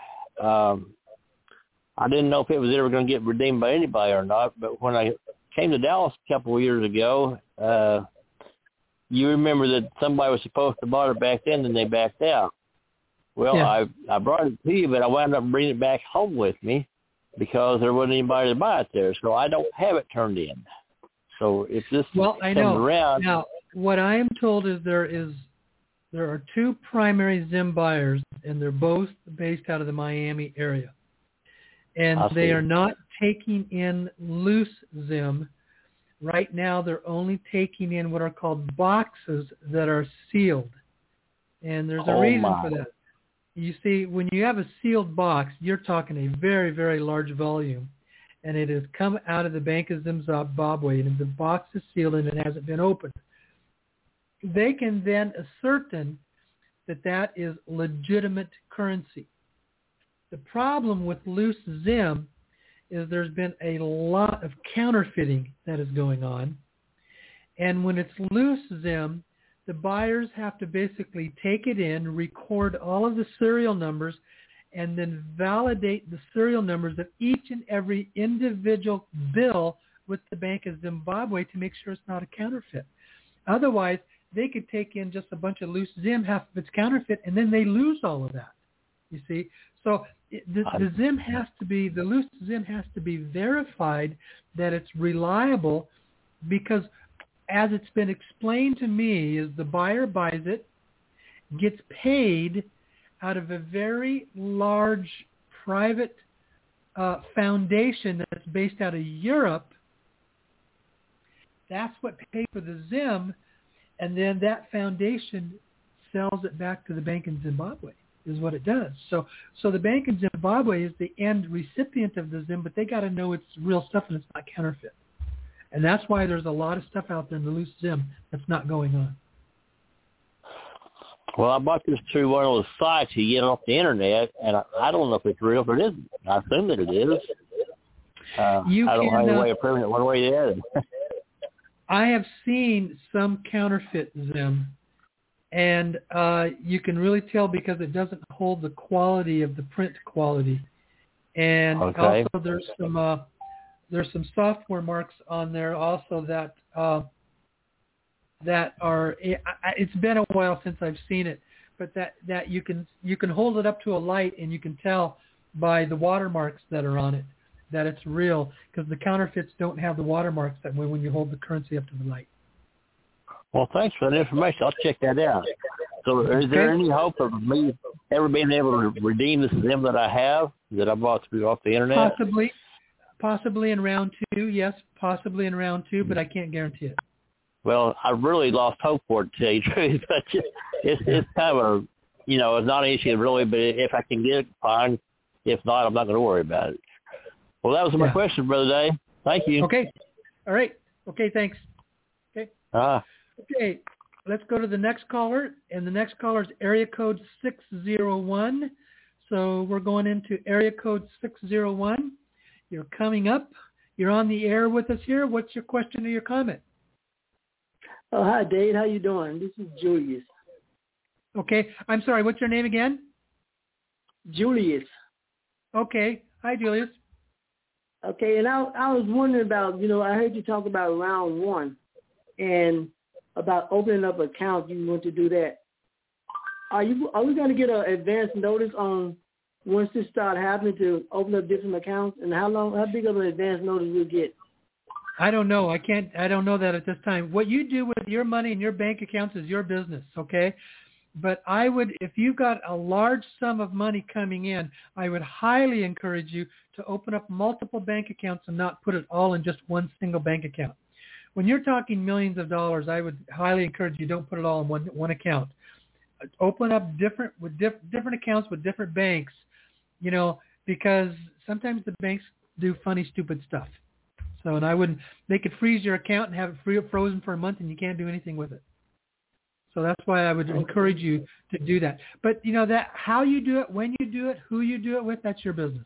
I didn't know if it was ever going to get redeemed by anybody or not, but when I came to Dallas a couple of years ago, you remember that somebody was supposed to buy it back then, and they backed out. Well, yeah. I brought it to you, but I wound up bringing it back home with me because there wasn't anybody to buy it there, so I don't have it turned in. So if this comes around... Now, what I am told is there are two primary Zim buyers, and they're both based out of the Miami area. And they are not taking in loose Zim. Right now, they're only taking in what are called boxes that are sealed. And there's a reason for that. You see, when you have a sealed box, you're talking a very, very large volume. And it has come out of the Bank of Zimbabwe, and the box is sealed and it hasn't been opened. They can then ascertain that is legitimate currency. The problem with loose Zim is there's been a lot of counterfeiting that is going on. And when it's loose Zim, the buyers have to basically take it in, record all of the serial numbers, and then validate the serial numbers of each and every individual bill with the Bank of Zimbabwe to make sure it's not a counterfeit. Otherwise, they could take in just a bunch of loose Zim, half of it's counterfeit, and then they lose all of that. You see? So the Zim has to be, the loose Zim has to be verified that it's reliable, because as it's been explained to me, is the buyer buys it, gets paid out of a very large private foundation that's based out of Europe. That's what paid for the Zim, and then that foundation sells it back to the bank in Zimbabwe, is what it does. So the bank in Zimbabwe is the end recipient of the Zim, but they got to know it's real stuff and it's not counterfeit. And that's why there's a lot of stuff out there in the loose Zim that's not going on. Well, I bought this through one of those sites you get off the internet, and I don't know if it's real, but it isn't. I assume that it is. I don't have any way of proving it one way or the other. I have seen some counterfeit Zim, and you can really tell because it doesn't hold the quality of the print quality. And also there's some software marks on there also that are, it's been a while since I've seen it, but that you can hold it up to a light and you can tell by the watermarks that are on it that it's real, because the counterfeits don't have the watermarks that way when you hold the currency up to the light. Well, thanks for that information. I'll check that out. So is there any hope of me ever being able to redeem this Zim that I have, that I bought through off the internet? Possibly in round 2, yes, possibly in round 2, but I can't guarantee it. Well, I really lost hope for it, to tell you the truth. But it's kind of a, it's not an issue really, but if I can get it, fine. If not, I'm not going to worry about it. Well, that was my question, Brother Dave. Thank you. Okay. All right. Okay, thanks. Okay. Okay, let's go to the next caller, and the next caller is area code 601. So we're going into area code 601. You're coming up. You're on the air with us here. What's your question or your comment? Oh, hi, Dave. How you doing? This is Julius. Okay. I'm sorry. What's your name again? Julius. Okay. Hi, Julius. Okay, and I was wondering about, I heard you talk about round 1 and about opening up an account. You want to do that. Are we going to get an advance notice on once this start happening to open up different accounts, and how big of an advance notice we'll get? I don't know. I don't know that at this time. What you do with your money in your bank accounts is your business, okay? But I would, if you've got a large sum of money coming in, I would highly encourage you to open up multiple bank accounts and not put it all in just one single bank account. When you're talking millions of dollars, I would highly encourage you don't put it all in one account. Open up different accounts with different banks, because sometimes the banks do funny, stupid stuff. So, and they could freeze your account and have it frozen for a month, and you can't do anything with it. So that's why I would encourage you to do that. But that how you do it, when you do it, who you do it with, that's your business.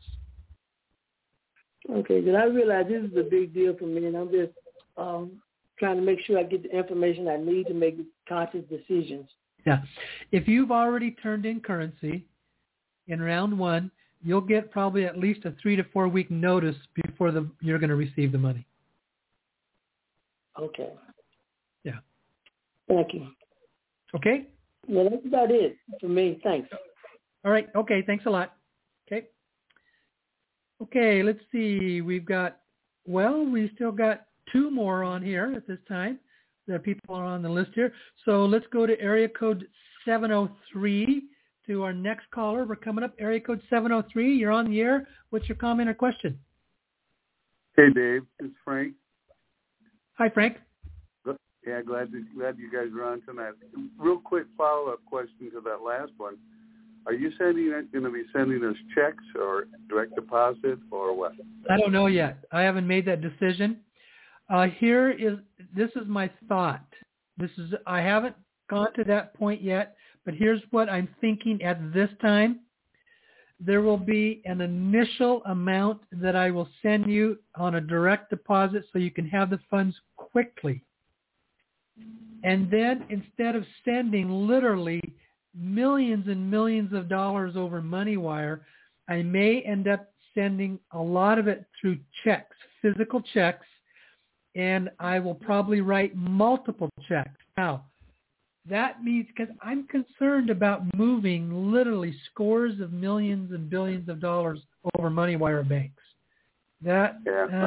Okay, because I realize this is a big deal for me, and I'm just trying to make sure I get the information I need to make conscious decisions. Yeah. If you've already turned in currency in round 1, you'll get probably at least a 3 to 4 week notice before you're going to receive the money. Okay. Yeah. Thank you. Okay? Well, that's about it for me. Thanks. All right. Okay. Thanks a lot. Okay. Okay. Let's see. We still got 2 more on here at this time. The people are on the list here. So let's go to area code 703 to our next caller. We're coming up. Area code 703. You're on the air. What's your comment or question? Hey, Dave. It's Frank. Hi, Frank. Yeah, glad you guys are on tonight. Real quick follow-up question to that last one. Are you going to be sending us checks or direct deposit or what? I don't know yet. I haven't made that decision. This is my thought. I haven't gone to that point yet, but here's what I'm thinking at this time. There will be an initial amount that I will send you on a direct deposit so you can have the funds quickly. And then instead of sending literally millions and millions of dollars over MoneyWire, I may end up sending a lot of it through checks, physical checks, and I will probably write multiple checks. Now, that means, because I'm concerned about moving literally scores of millions and billions of dollars over money wire banks. That,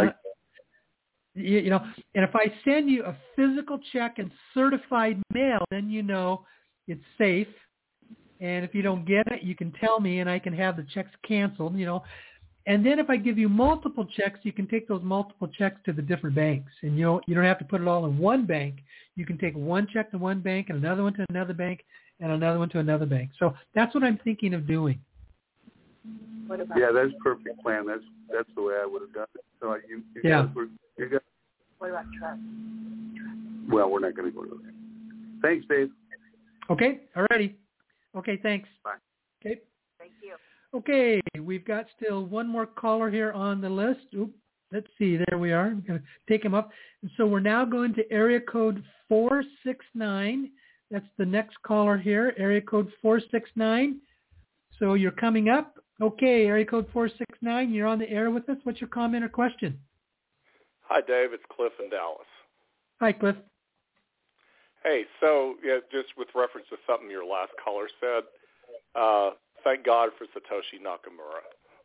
you know, and if I send you a physical check and certified mail, then you know it's safe. And if you don't get it, you can tell me and I can have the checks canceled, you know. And then if I give you multiple checks, you can take those multiple checks to the different banks. And you don't have to put it all in one bank. You can take one check to one bank and another one to another bank and another one to another bank. So that's what I'm thinking of doing. Yeah, that's a perfect plan. That's the way I would have done it. So you guys What about trust? Well, we're not going to go to that. Thanks, Dave. Okay, all righty. Okay, thanks. Bye. Okay. Thank you. Okay, we've got still one more caller here on the list. Oop, let's see. There we are. I'm going to take him up. And so we're now going to area code 469. That's the next caller here, area code 469. So you're coming up. Okay, area code 469, you're on the air with us. What's your comment or question? Hi, Dave. It's Cliff in Dallas. Hi, Cliff. Hey, so just with reference to something your last caller said, thank God for Satoshi Nakamura.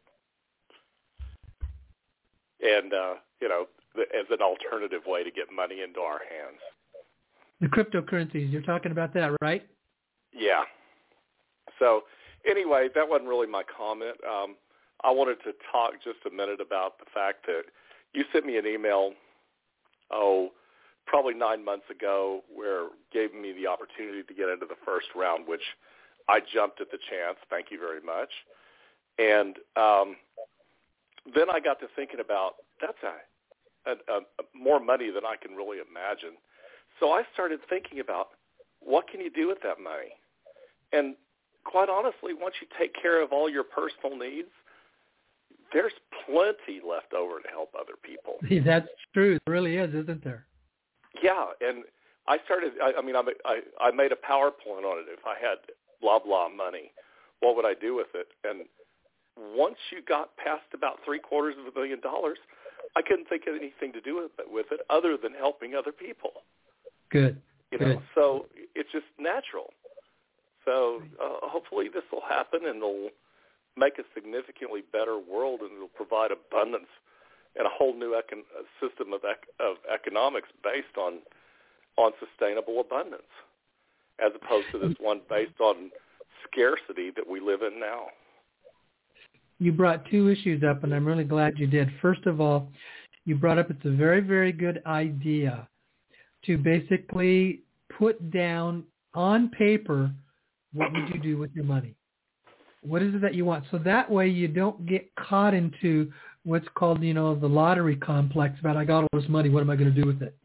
And, as an alternative way to get money into our hands. The cryptocurrencies, you're talking about that, right? Yeah. So anyway, that wasn't really my comment. I wanted to talk just a minute about the fact that you sent me an email, probably 9 months ago, where gave me the opportunity to get into the first round, which I jumped at the chance. Thank you very much. And then I got to thinking about that's a more money than I can really imagine. So I started thinking about what can you do with that money? And quite honestly, once you take care of all your personal needs, there's plenty left over to help other people. That's true. There really is, isn't there? Yeah, and I made a PowerPoint on it. If I had blah, blah money, what would I do with it? And once you got past about $750 million, I couldn't think of anything to do with it other than helping other people. Good. Good. So it's just natural. So hopefully this will happen, and it'll make a significantly better world, and it'll provide abundance and a whole new system of economics based on sustainable abundance, as opposed to this one based on scarcity that we live in now. You brought two issues up, and I'm really glad you did. First of all, you brought up it's a very, very good idea to basically put down on paper what would you do with your money. What is it that you want? So that way you don't get caught into what's called, the lottery complex about I got all this money, what am I going to do with it?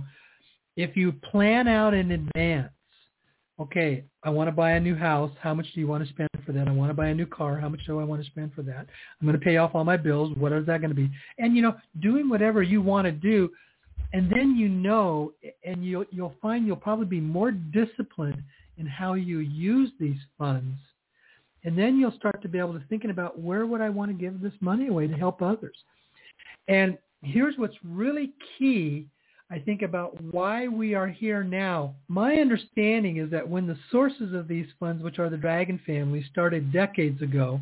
If you plan out in advance, okay, I want to buy a new house. How much do you want to spend for that? I want to buy a new car. How much do I want to spend for that? I'm going to pay off all my bills. What is that going to be? And, doing whatever you want to do. And then and you'll find you'll probably be more disciplined in how you use these funds. And then you'll start to be able to thinking about where would I want to give this money away to help others. And here's what's really key, I think, about why we are here now. My understanding is that when the sources of these funds, which are the Dragon family, started decades ago,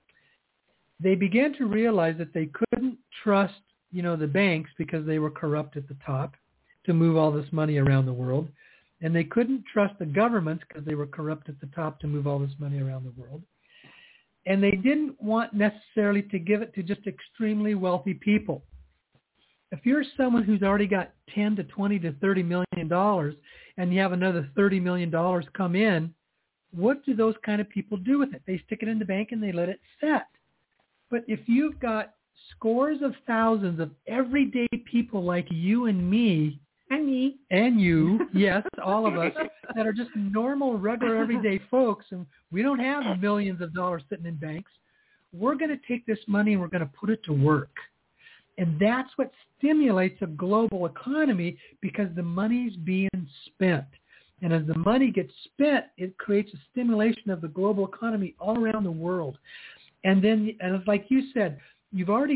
they began to realize that they couldn't trust, the banks because they were corrupt at the top to move all this money around the world. And they couldn't trust the governments because they were corrupt at the top to move all this money around the world. And they didn't want necessarily to give it to just extremely wealthy people. If you're someone who's already got $10 to $20 to $30 million and you have another $30 million come in, what do those kind of people do with it? They stick it in the bank and they let it set. But if you've got scores of thousands of everyday people like you and me, and you, yes, all of us, that are just normal, regular, everyday folks, and we don't have millions of dollars sitting in banks, we're going to take this money and we're going to put it to work. And that's what stimulates a global economy, because the money's being spent. And as the money gets spent, it creates a stimulation of the global economy all around the world. And then, and it's like you said, you've already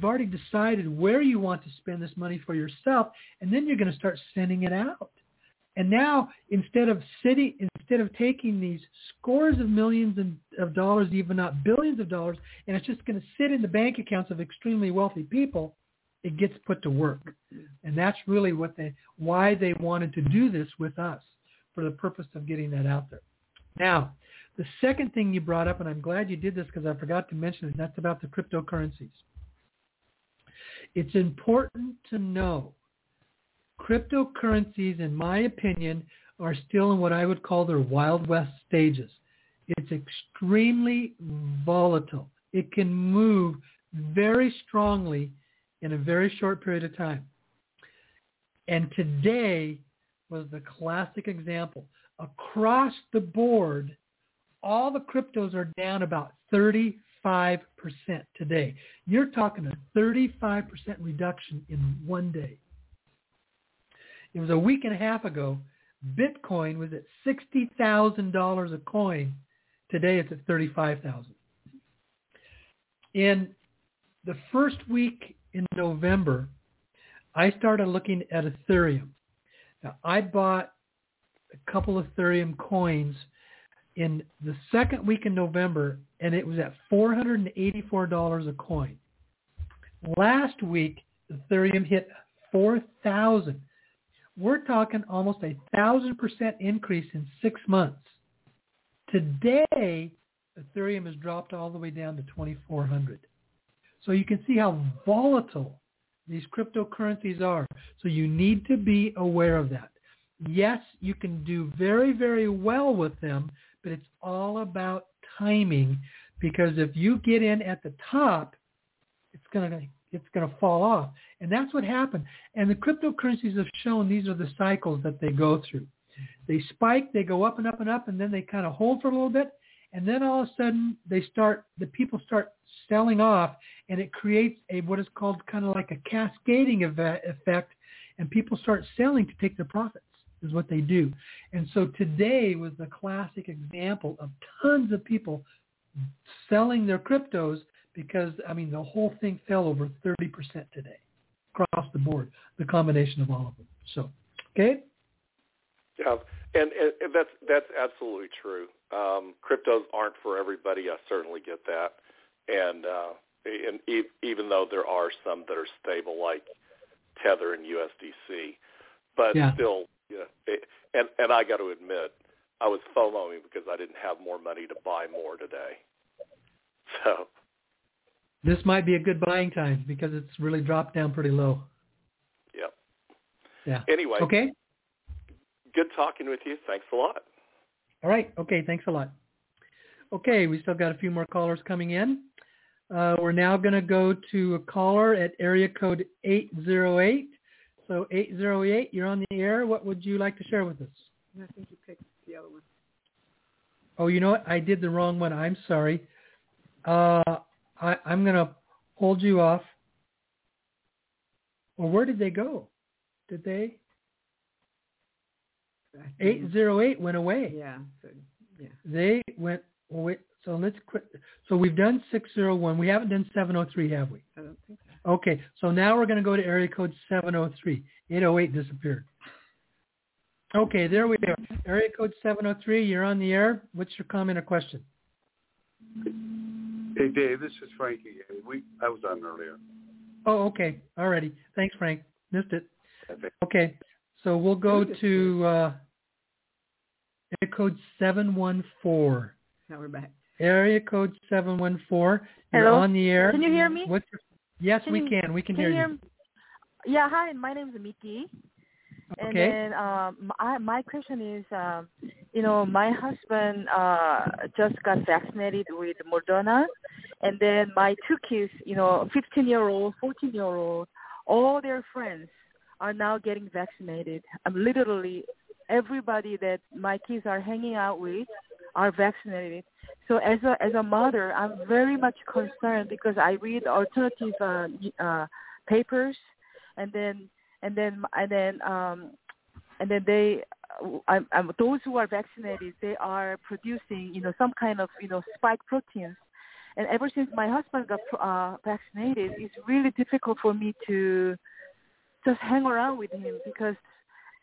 decided where you want to spend this money for yourself, and then you're going to start sending it out. And now instead of taking these scores of millions of dollars, even not billions of dollars, and it's just going to sit in the bank accounts of extremely wealthy people, it gets put to work. And that's really why they wanted to do this with us, for the purpose of getting that out there. Now, the second thing you brought up, and I'm glad you did this because I forgot to mention it, and that's about the cryptocurrencies. It's important to know cryptocurrencies, in my opinion, are still in what I would call their Wild West stages. It's extremely volatile. It can move very strongly in a very short period of time. And today was the classic example. Across the board, all the cryptos are down about 35% today. You're talking a 35% reduction in one day. It was a week and a half ago. Bitcoin was at $60,000 a coin. Today it's at $35,000. In the first week in November, I started looking at Ethereum. Now, I bought a couple of Ethereum coins in the second week in November, and it was at $484 a coin. Last week, Ethereum hit 4,000. We're talking almost 1,000% increase in 6 months. Today, Ethereum has dropped all the way down to 2,400. So you can see how volatile these cryptocurrencies are. So you need to be aware of that. Yes, you can do very, very well with them, but it's all about timing, because if you get in at the top, it's going to fall off. And that's what happened. And the cryptocurrencies have shown these are the cycles that they go through. They spike, they go up and up and up, and then they kind of hold for a little bit. And then all of a sudden the people start selling off, and it creates what is called kind of like a cascading effect, and people start selling to take their profits, is what they do. And so today was the classic example of tons of people selling their cryptos because, the whole thing fell over 30% today across the board, the combination of all of them. So, okay? Yeah, and that's absolutely true. Cryptos aren't for everybody. I certainly get that. And even though there are some that are stable, like Tether and USDC, but still, and I got to admit, I was FOMOing because I didn't have more money to buy more today. So this might be a good buying time because it's really dropped down pretty low. Yep. Yeah. Anyway. Okay. Good talking with you. Thanks a lot. All right. Okay. Thanks a lot. Okay. We still got a few more callers coming in. We're now going to go to a caller at area code 808. So 808, you're on the air. What would you like to share with us? I think you picked the other one. Oh, you know what? I did the wrong one. I'm sorry. I'm going to hold you off. Well, where did they go? Did they? 808 went away. Yeah. So, yeah. They went away. So let's quit. So we've done 601. We haven't done 703, have we? I don't think so. Okay. So now we're going to go to area code 703. 808 disappeared. Okay, there we are. Area code 703, you're on the air. What's your comment or question? Hey, Dave, this is Frank again. I was on earlier. Oh, okay. All righty. Thanks, Frank. Missed it. Okay. So we'll go to area code 714. Now we're back. Area code 714. You're Hello? on the air. Can you hear me? Yes, we can. We can hear you. Yeah, hi. My name is Mickey. Okay. And then my question is, my husband just got vaccinated with Moderna, and then my two kids, 15-year-old, 14-year-old, all their friends are now getting vaccinated. Literally everybody that my kids are hanging out with are vaccinated. So as a mother, I'm very much concerned because I read alternative papers, and then those who are vaccinated, they are producing, some kind of, spike proteins. And ever since my husband got vaccinated, it's really difficult for me to just hang around with him because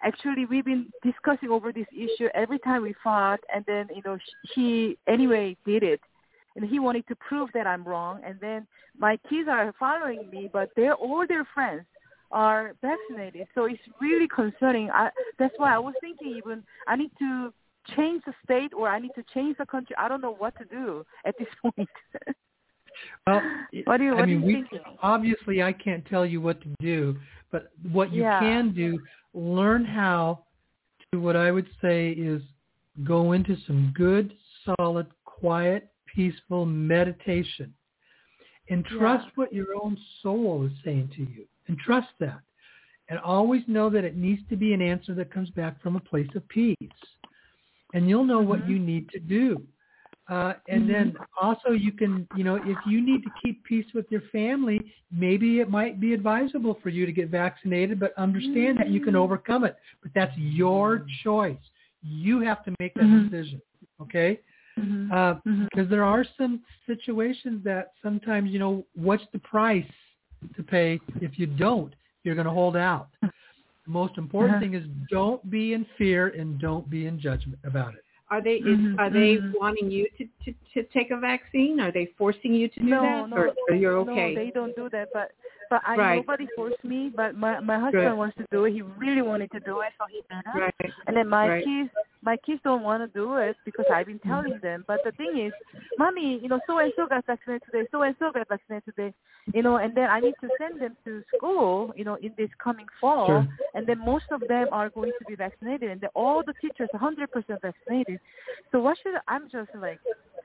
actually we've been discussing over this issue every time we fought, and then, he anyway did it. And he wanted to prove that I'm wrong. And then my kids are following me, but all their friends are vaccinated. So it's really concerning. That's why I was thinking even I need to change the state or I need to change the country. I don't know what to do at this point. Well, what are you thinking? Obviously, I can't tell you what to do, but what you can do, learn how to, what I would say is go into some good, solid, quiet, peaceful meditation and trust what your own soul is saying to you, and trust that, and always know that it needs to be an answer that comes back from a place of peace, and you'll know what you need to do. And then also you can, if you need to keep peace with your family, maybe it might be advisable for you to get vaccinated, but understand that you can overcome it. But that's your choice. You have to make that decision, okay? Because there are some situations that sometimes, what's the price to pay if you don't? You're going to hold out. The most important thing is don't be in fear and don't be in judgment about it. Are they wanting you to take a vaccine? Are they forcing you to do that? Or you're okay? No, they don't do that. But nobody forced me. But my husband wants to do it. He really wanted to do it, so he did it. Right. And then my kids don't want to do it because I've been telling them. But the thing is, Mommy, so and so got vaccinated today. So and so got vaccinated today. And then I need to send them to school. In this coming fall. Sure. And then most of them are going to be vaccinated, and all the teachers 100% vaccinated. So what should I'm just like?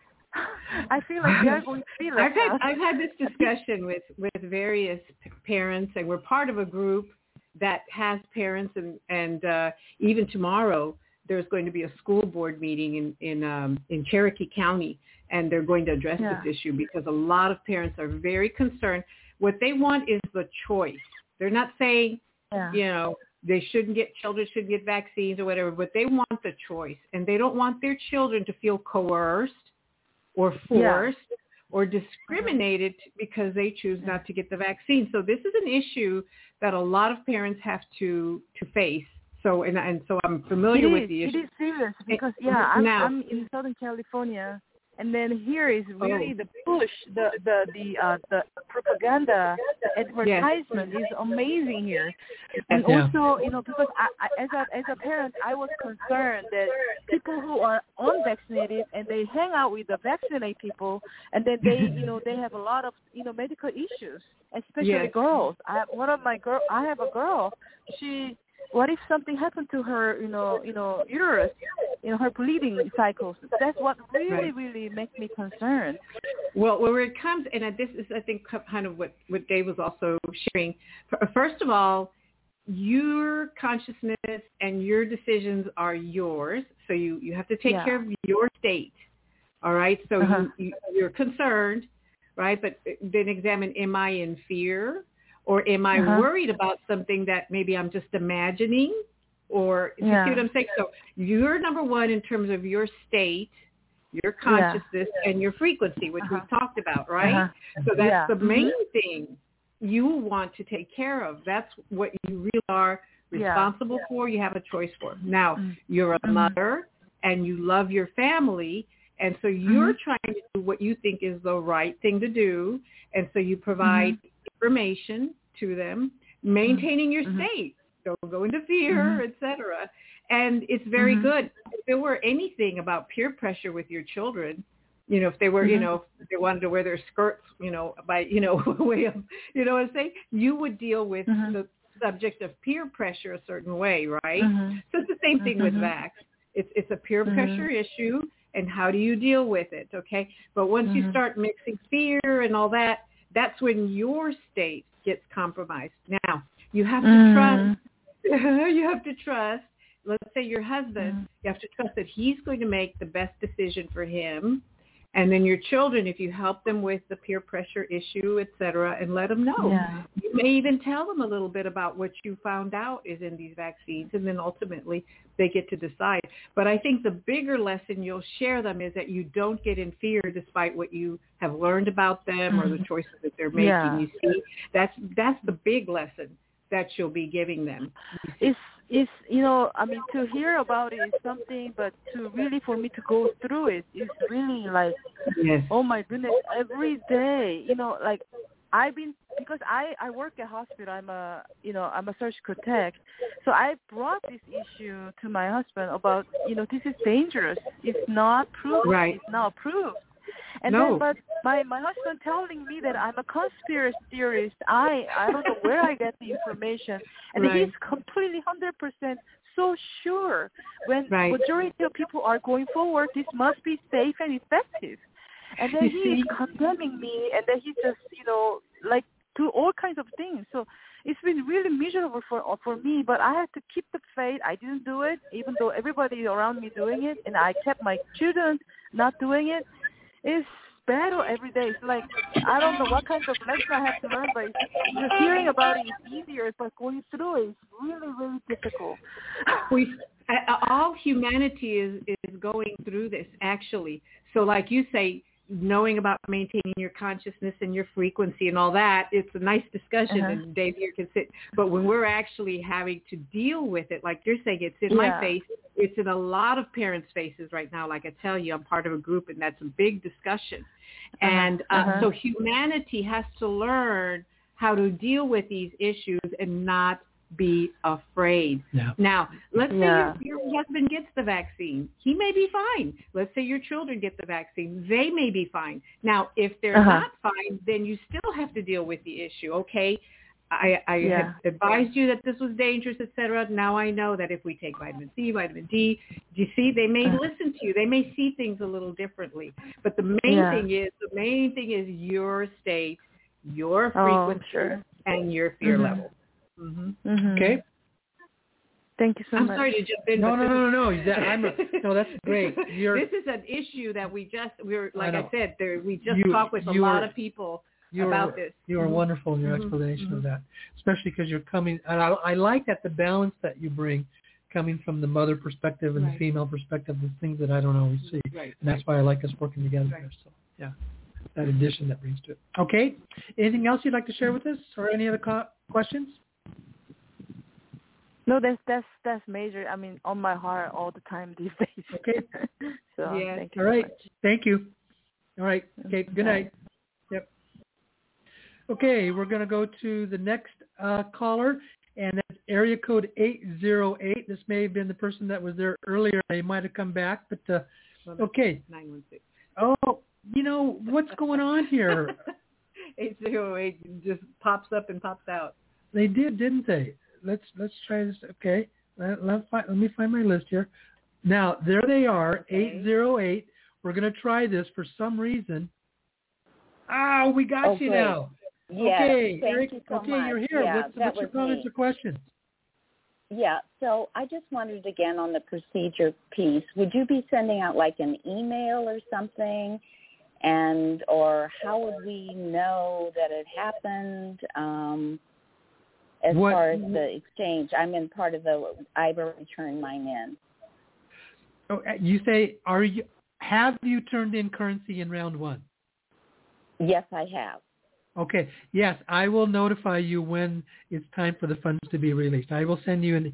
I feel like they're going to be like I've had this discussion with various parents, and we're part of a group that has parents, and even tomorrow there's going to be a school board meeting in Cherokee County, and they're going to address this issue because a lot of parents are very concerned. What they want is the choice. They're not saying, children shouldn't get vaccines or whatever, but they want the choice, and they don't want their children to feel coerced or forced or discriminated because they choose not to get the vaccine. So this is an issue that a lot of parents have to face. So so I'm familiar with the issue. It is serious because I'm in Southern California, and then here is really the push, the propaganda, the advertisement is amazing here, and also because I, as a parent, I was concerned that people who are unvaccinated and they hang out with the vaccinated people, and then they they have a lot of medical issues, especially girls. I have a girl. What if something happened to her, uterus, her bleeding cycles? That's what really makes me concerned. Well, where it comes, and this is, I think, kind of what Dave was also sharing. First of all, your consciousness and your decisions are yours, so you have to take care of your state, all right? So you're concerned, right? But then examine, am I in fear? Or am I worried about something that maybe I'm just imagining? Or you see what I'm saying? So you're number one in terms of your state, your consciousness, and your frequency, which we've talked about, right? So that's the main thing you want to take care of. That's what you really are responsible for. You have a choice for. Now, you're a mother, and you love your family, and so you're trying to do what you think is the right thing to do, and so you provide information to them, maintaining your state. Don't go into fear, etc. And it's very good. If there were anything about peer pressure with your children, if they were, if they wanted to wear their skirts, by, way of, what I'm saying, you would deal with the subject of peer pressure a certain way, right? So it's the same thing with vax. It's a peer pressure issue, and how do you deal with it, okay? But once you start mixing fear and all that, that's when your state gets compromised. Now, you have to trust. You have to trust. Let's say your husband, you have to trust that he's going to make the best decision for him. And then your children, if you help them with the peer pressure issue, et cetera, and let them know. You may even tell them a little bit about what you found out is in these vaccines, and then ultimately they get to decide. But I think the bigger lesson you'll share them is that you don't get in fear despite what you have learned about them or the choices that they're making. You see, that's the big lesson that you'll be giving them. it's, you know, I mean, to hear about it is something, but to really, for me to go through it is really like, yes. oh my goodness, every day, you know, like because I work at hospital, I'm a surgical tech. So I brought this issue to my husband about, you know, this is dangerous. It's not proven. Right. It's not approved. And No. then, but my husband telling me that I'm a conspiracy theorist. I don't know where I get the information. And Right. he's completely 100% so sure when Right. majority of people are going forward, this must be safe and effective. And then he's condemning me, and then he just, you know, like do all kinds of things. So it's been really miserable for me, but I had to keep the faith. I didn't do it, even though everybody around me doing it, and I kept my children not doing it. It's battle every day. It's like, I don't know what kind of lesson I have to learn, but just hearing about it is easier, but going through it is really, really difficult. All humanity is going through this, actually. So like you say, knowing about maintaining your consciousness and your frequency and all that, it's a nice discussion, and Dave here can sit. But when we're actually having to deal with it, like you're saying, it's in my face. It's in a lot of parents' faces right now. Like I tell you, I'm part of a group, and that's a big discussion. And so humanity has to learn how to deal with these issues and not be afraid. Yeah. Now, let's say your husband gets the vaccine. He may be fine. Let's say your children get the vaccine. They may be fine. Now, if they're not fine, then you still have to deal with the issue, okay? I had advised you that this was dangerous, et cetera. Now I know that if we take vitamin C, vitamin D, do you see, they may listen to you. They may see things a little differently. But the main thing is your state, your frequency, and your fear level. Okay. Thank you so much. I'm sorry to jump in. No. No, that's great. This is an issue that we just talked with a lot of people about this. You are wonderful in your explanation of that, especially because you're coming. And I like that the balance that you bring, coming from the mother perspective and the female perspective, the things that I don't always see. Right. And that's why I like us working together there. So yeah, that addition that brings to it. Okay. Anything else you'd like to share with us, or any other questions? No, that's major. I mean, on my heart all the time these days. Okay. So thank you. All right. So much. Thank you. All right. Okay. Good night. Yep. Okay, we're going to go to the next caller, and that's area code 808. This may have been the person that was there earlier. They might have come back, but okay. 916. Oh, you know what's going on here? 808 just pops up and pops out. They did, didn't they? Let's try this. Okay, let me find my list here. Now there they are, 808. We're going to try this for some reason. Oh, we got you now. Yes, okay, thank Eric, you so okay, much. you're here. Yeah, what's your comments or questions? Yeah, so I just wondered again on the procedure piece, would you be sending out like an email or something? Or how would we know that it happened as far as the exchange? I'm in part of I've already turned mine in. Oh, you say, have you turned in currency in round one? Yes, I have. Okay. Yes, I will notify you when it's time for the funds to be released. I will send you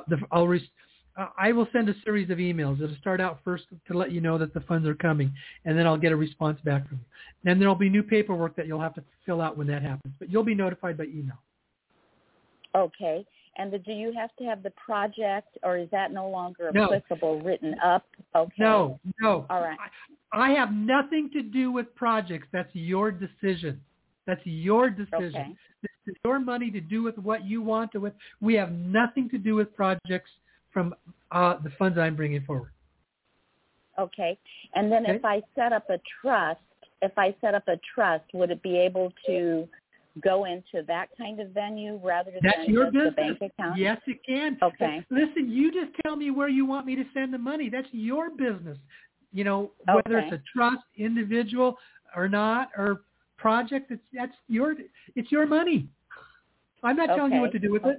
I will send a series of emails. It'll start out first to let you know that the funds are coming, and then I'll get a response back from you. Then there'll be new paperwork that you'll have to fill out when that happens, but you'll be notified by email. Okay. And do you have to have the project, or is that no longer applicable, written up? Okay. No. All right. I have nothing to do with projects. That's your decision. That's your decision. Okay. It's your money to do with what you want to with. We have nothing to do with projects from the funds I'm bringing forward. Okay. And then if I set up a trust, would it be able to go into that kind of venue rather than That's your business. The bank account? Yes, it can. Okay. Listen, you just tell me where you want me to send the money. That's your business. You know, whether it's a trust, individual or not, or project, it's your money. I'm not telling you what to do with it.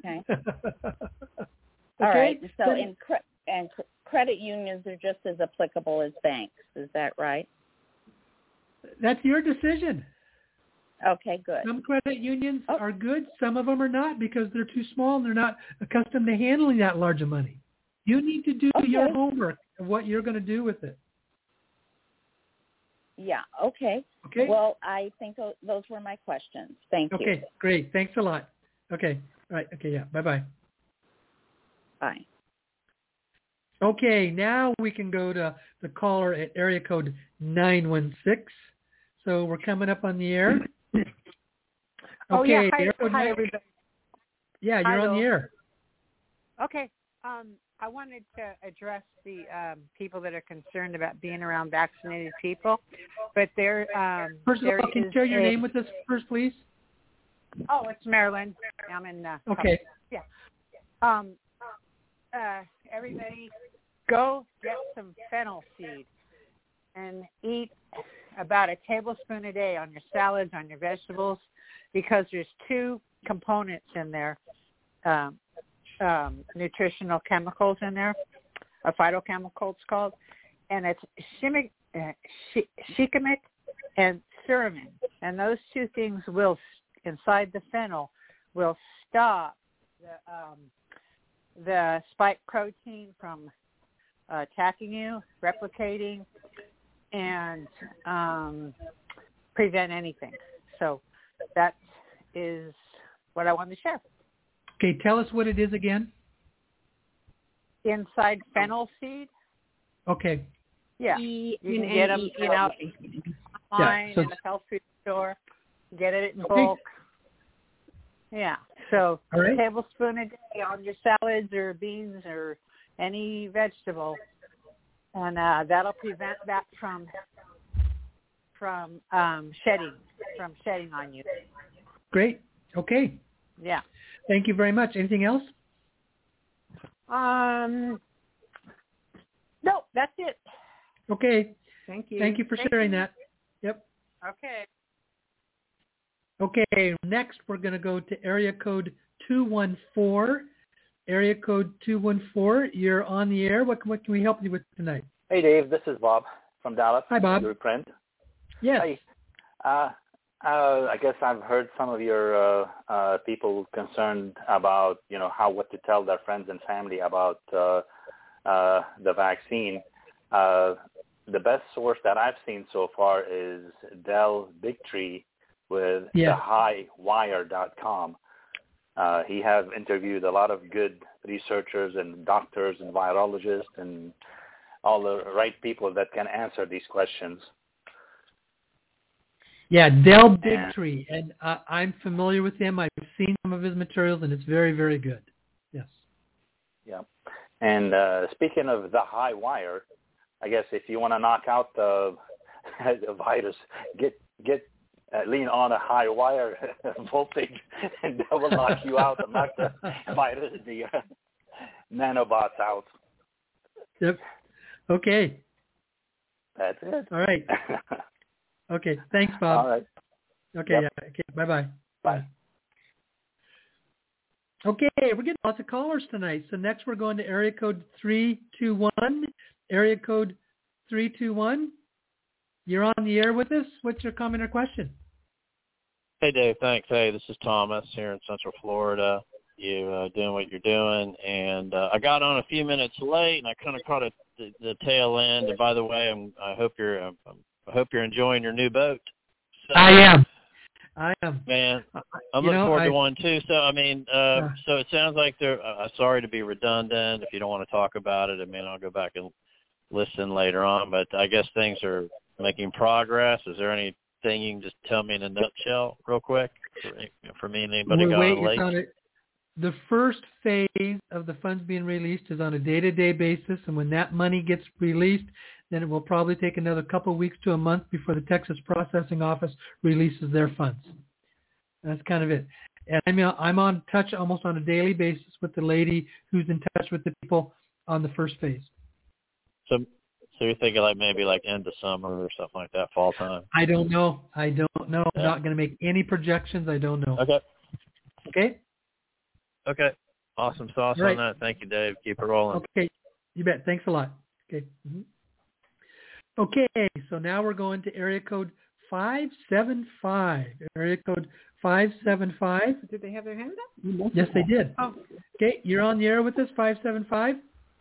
All right. So credit unions are just as applicable as banks. Is that right? That's your decision. Okay, good. Some credit unions are good. Some of them are not because they're too small and they're not accustomed to handling that large of money. You need to do your homework of what you're going to do with it. Yeah, okay. Okay. Well, I think those were my questions. Thank you. Okay, great. Thanks a lot. Okay. All right. Okay, yeah. Bye-bye. Bye. Okay, now we can go to the caller at area code 916. So we're coming up on the air. Oh, okay, yeah. Hi, everybody. Yeah, you're on the air. Okay. I wanted to address the people that are concerned about being around vaccinated people, but there. First of all, can you share your name with us first, please? Oh, it's Marilyn. I'm in. Okay. Yeah. Everybody, go get some fennel seed and eat about a tablespoon a day on your salads, on your vegetables, because there's two components in there. Nutritional chemicals in there, a phytochemical it's called, and it's shikimic and suramin, and those two things will, inside the fennel, will stop the spike protein from attacking you, replicating, and prevent anything. So that is what I wanted to share. Okay, tell us what it is again. Inside fennel seed. Okay. Yeah. You can get them, online in a health food store. Get it in bulk. Yeah. So a tablespoon a day on your salads or beans or any vegetable, and that'll prevent that from shedding on you. Great. Okay. Yeah. Thank you very much. Anything else? No, that's it. Okay. Thank you. Thank you for sharing that. Yep. Okay. Okay. Next, we're going to go to area code 214. Area code 214. You're on the air. What can we help you with tonight? Hey, Dave. This is Bob from Dallas. Hi, Bob. Your friend. Yes. Hi. I guess I've heard some of your people concerned about, what to tell their friends and family about the vaccine. The best source that I've seen so far is Del Bigtree with thehighwire.com. He has interviewed a lot of good researchers and doctors and virologists and all the right people that can answer these questions. Yeah, Del Bigtree, and I'm familiar with him. I've seen some of his materials, and it's very, very good. Yes. Yeah. And speaking of the high wire, I guess if you want to knock out the virus, lean on a high wire voltage, and that will knock you out and knock the virus, the nanobots out. Yep. Okay. That's it. All right. Okay. Thanks, Bob. All right. Okay. Yep. Yeah. Okay. Bye-bye. Bye. Okay. We're getting lots of callers tonight. So next we're going to area code 321. Area code 321. You're on the air with us. What's your comment or question? Hey, Dave. Thanks. Hey, this is Thomas here in Central Florida. You doing what you're doing, and I got on a few minutes late, and I kind of caught the tail end. And by the way, I hope you're enjoying your new boat. So, I am. Man, I'm looking forward to one too. So I mean, so it sounds like sorry to be redundant. If you don't want to talk about it, I mean, I'll go back and listen later on. But I guess things are making progress. Is there anything you can just tell me in a nutshell, real quick, for me and anybody got on late? The first phase of the funds being released is on a day-to-day basis, and when that money gets released, then it will probably take another couple of weeks to a month before the Texas Processing Office releases their funds. That's kind of it. And I'm on touch almost on a daily basis with the lady who's in touch with the people on the first phase. So you're thinking maybe end of summer or something like that, fall time? I don't know. I'm Yeah. not going to make any projections. I don't know. Okay. Okay? Okay. Awesome sauce on that. Thank you, Dave. Keep it rolling. Okay. You bet. Thanks a lot. Okay. Mm-hmm. Okay. So now we're going to area code 575. Area code 575. Did they have their hand up? Yes, they did. Oh. Okay, you're on the air with us, 575.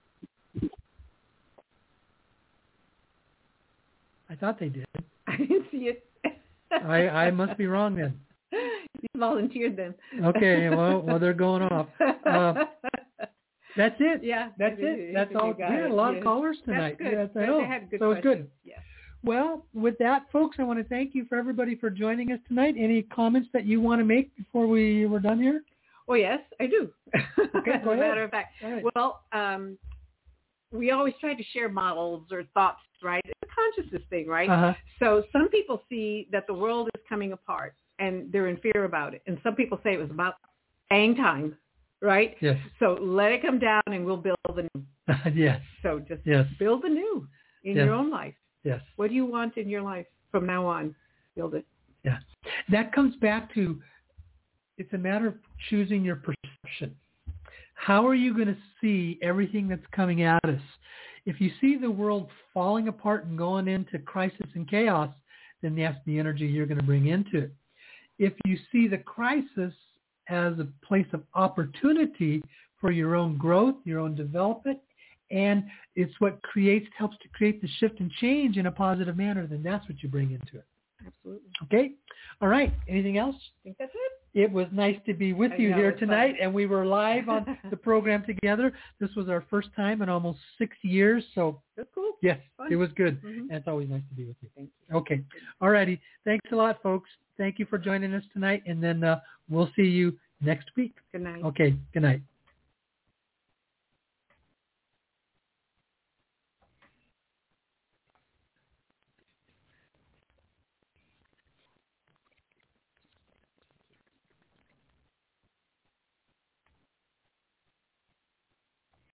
I thought they did. I didn't see it. I must be wrong then. You volunteered them. Okay, well, they're going off. That's it. Yeah, that's it. That's all. We had a lot of callers tonight. That's good. Yes, I know. They had good so it's good. Yes. Well, with that, folks, I want to thank you for everybody for joining us tonight. Any comments that you want to make before we're done here? Well, yes, I do. Okay, As a matter of fact. Right. Well, we always try to share models or thoughts, right? It's a consciousness thing, right? Uh-huh. So some people see that the world is coming apart and they're in fear about it. And some people say it was about bang time, right? Yes. So let it come down and we'll build the new. Yes. So just yes. build the new in yes. your own life. Yes. What do you want in your life from now on? Build it. Yeah. That comes back to, it's a matter of choosing your perception. How are you going to see everything that's coming at us? If you see the world falling apart and going into crisis and chaos, then that's the energy you're going to bring into it. If you see the crisis as a place of opportunity for your own growth, your own development, and it's what helps to create the shift and change in a positive manner, then that's what you bring into it. Absolutely. Okay. All right. Anything else? I think that's it. It was nice to be with you here tonight, and we were live on the program together. This was our first time in almost 6 years, so that's cool. Yes, fun. It was good, Mm-hmm. and it's always nice to be with you. Thank you. Okay. All righty. Thanks a lot, folks. Thank you for joining us tonight, and then we'll see you next week. Good night. Okay. Good night.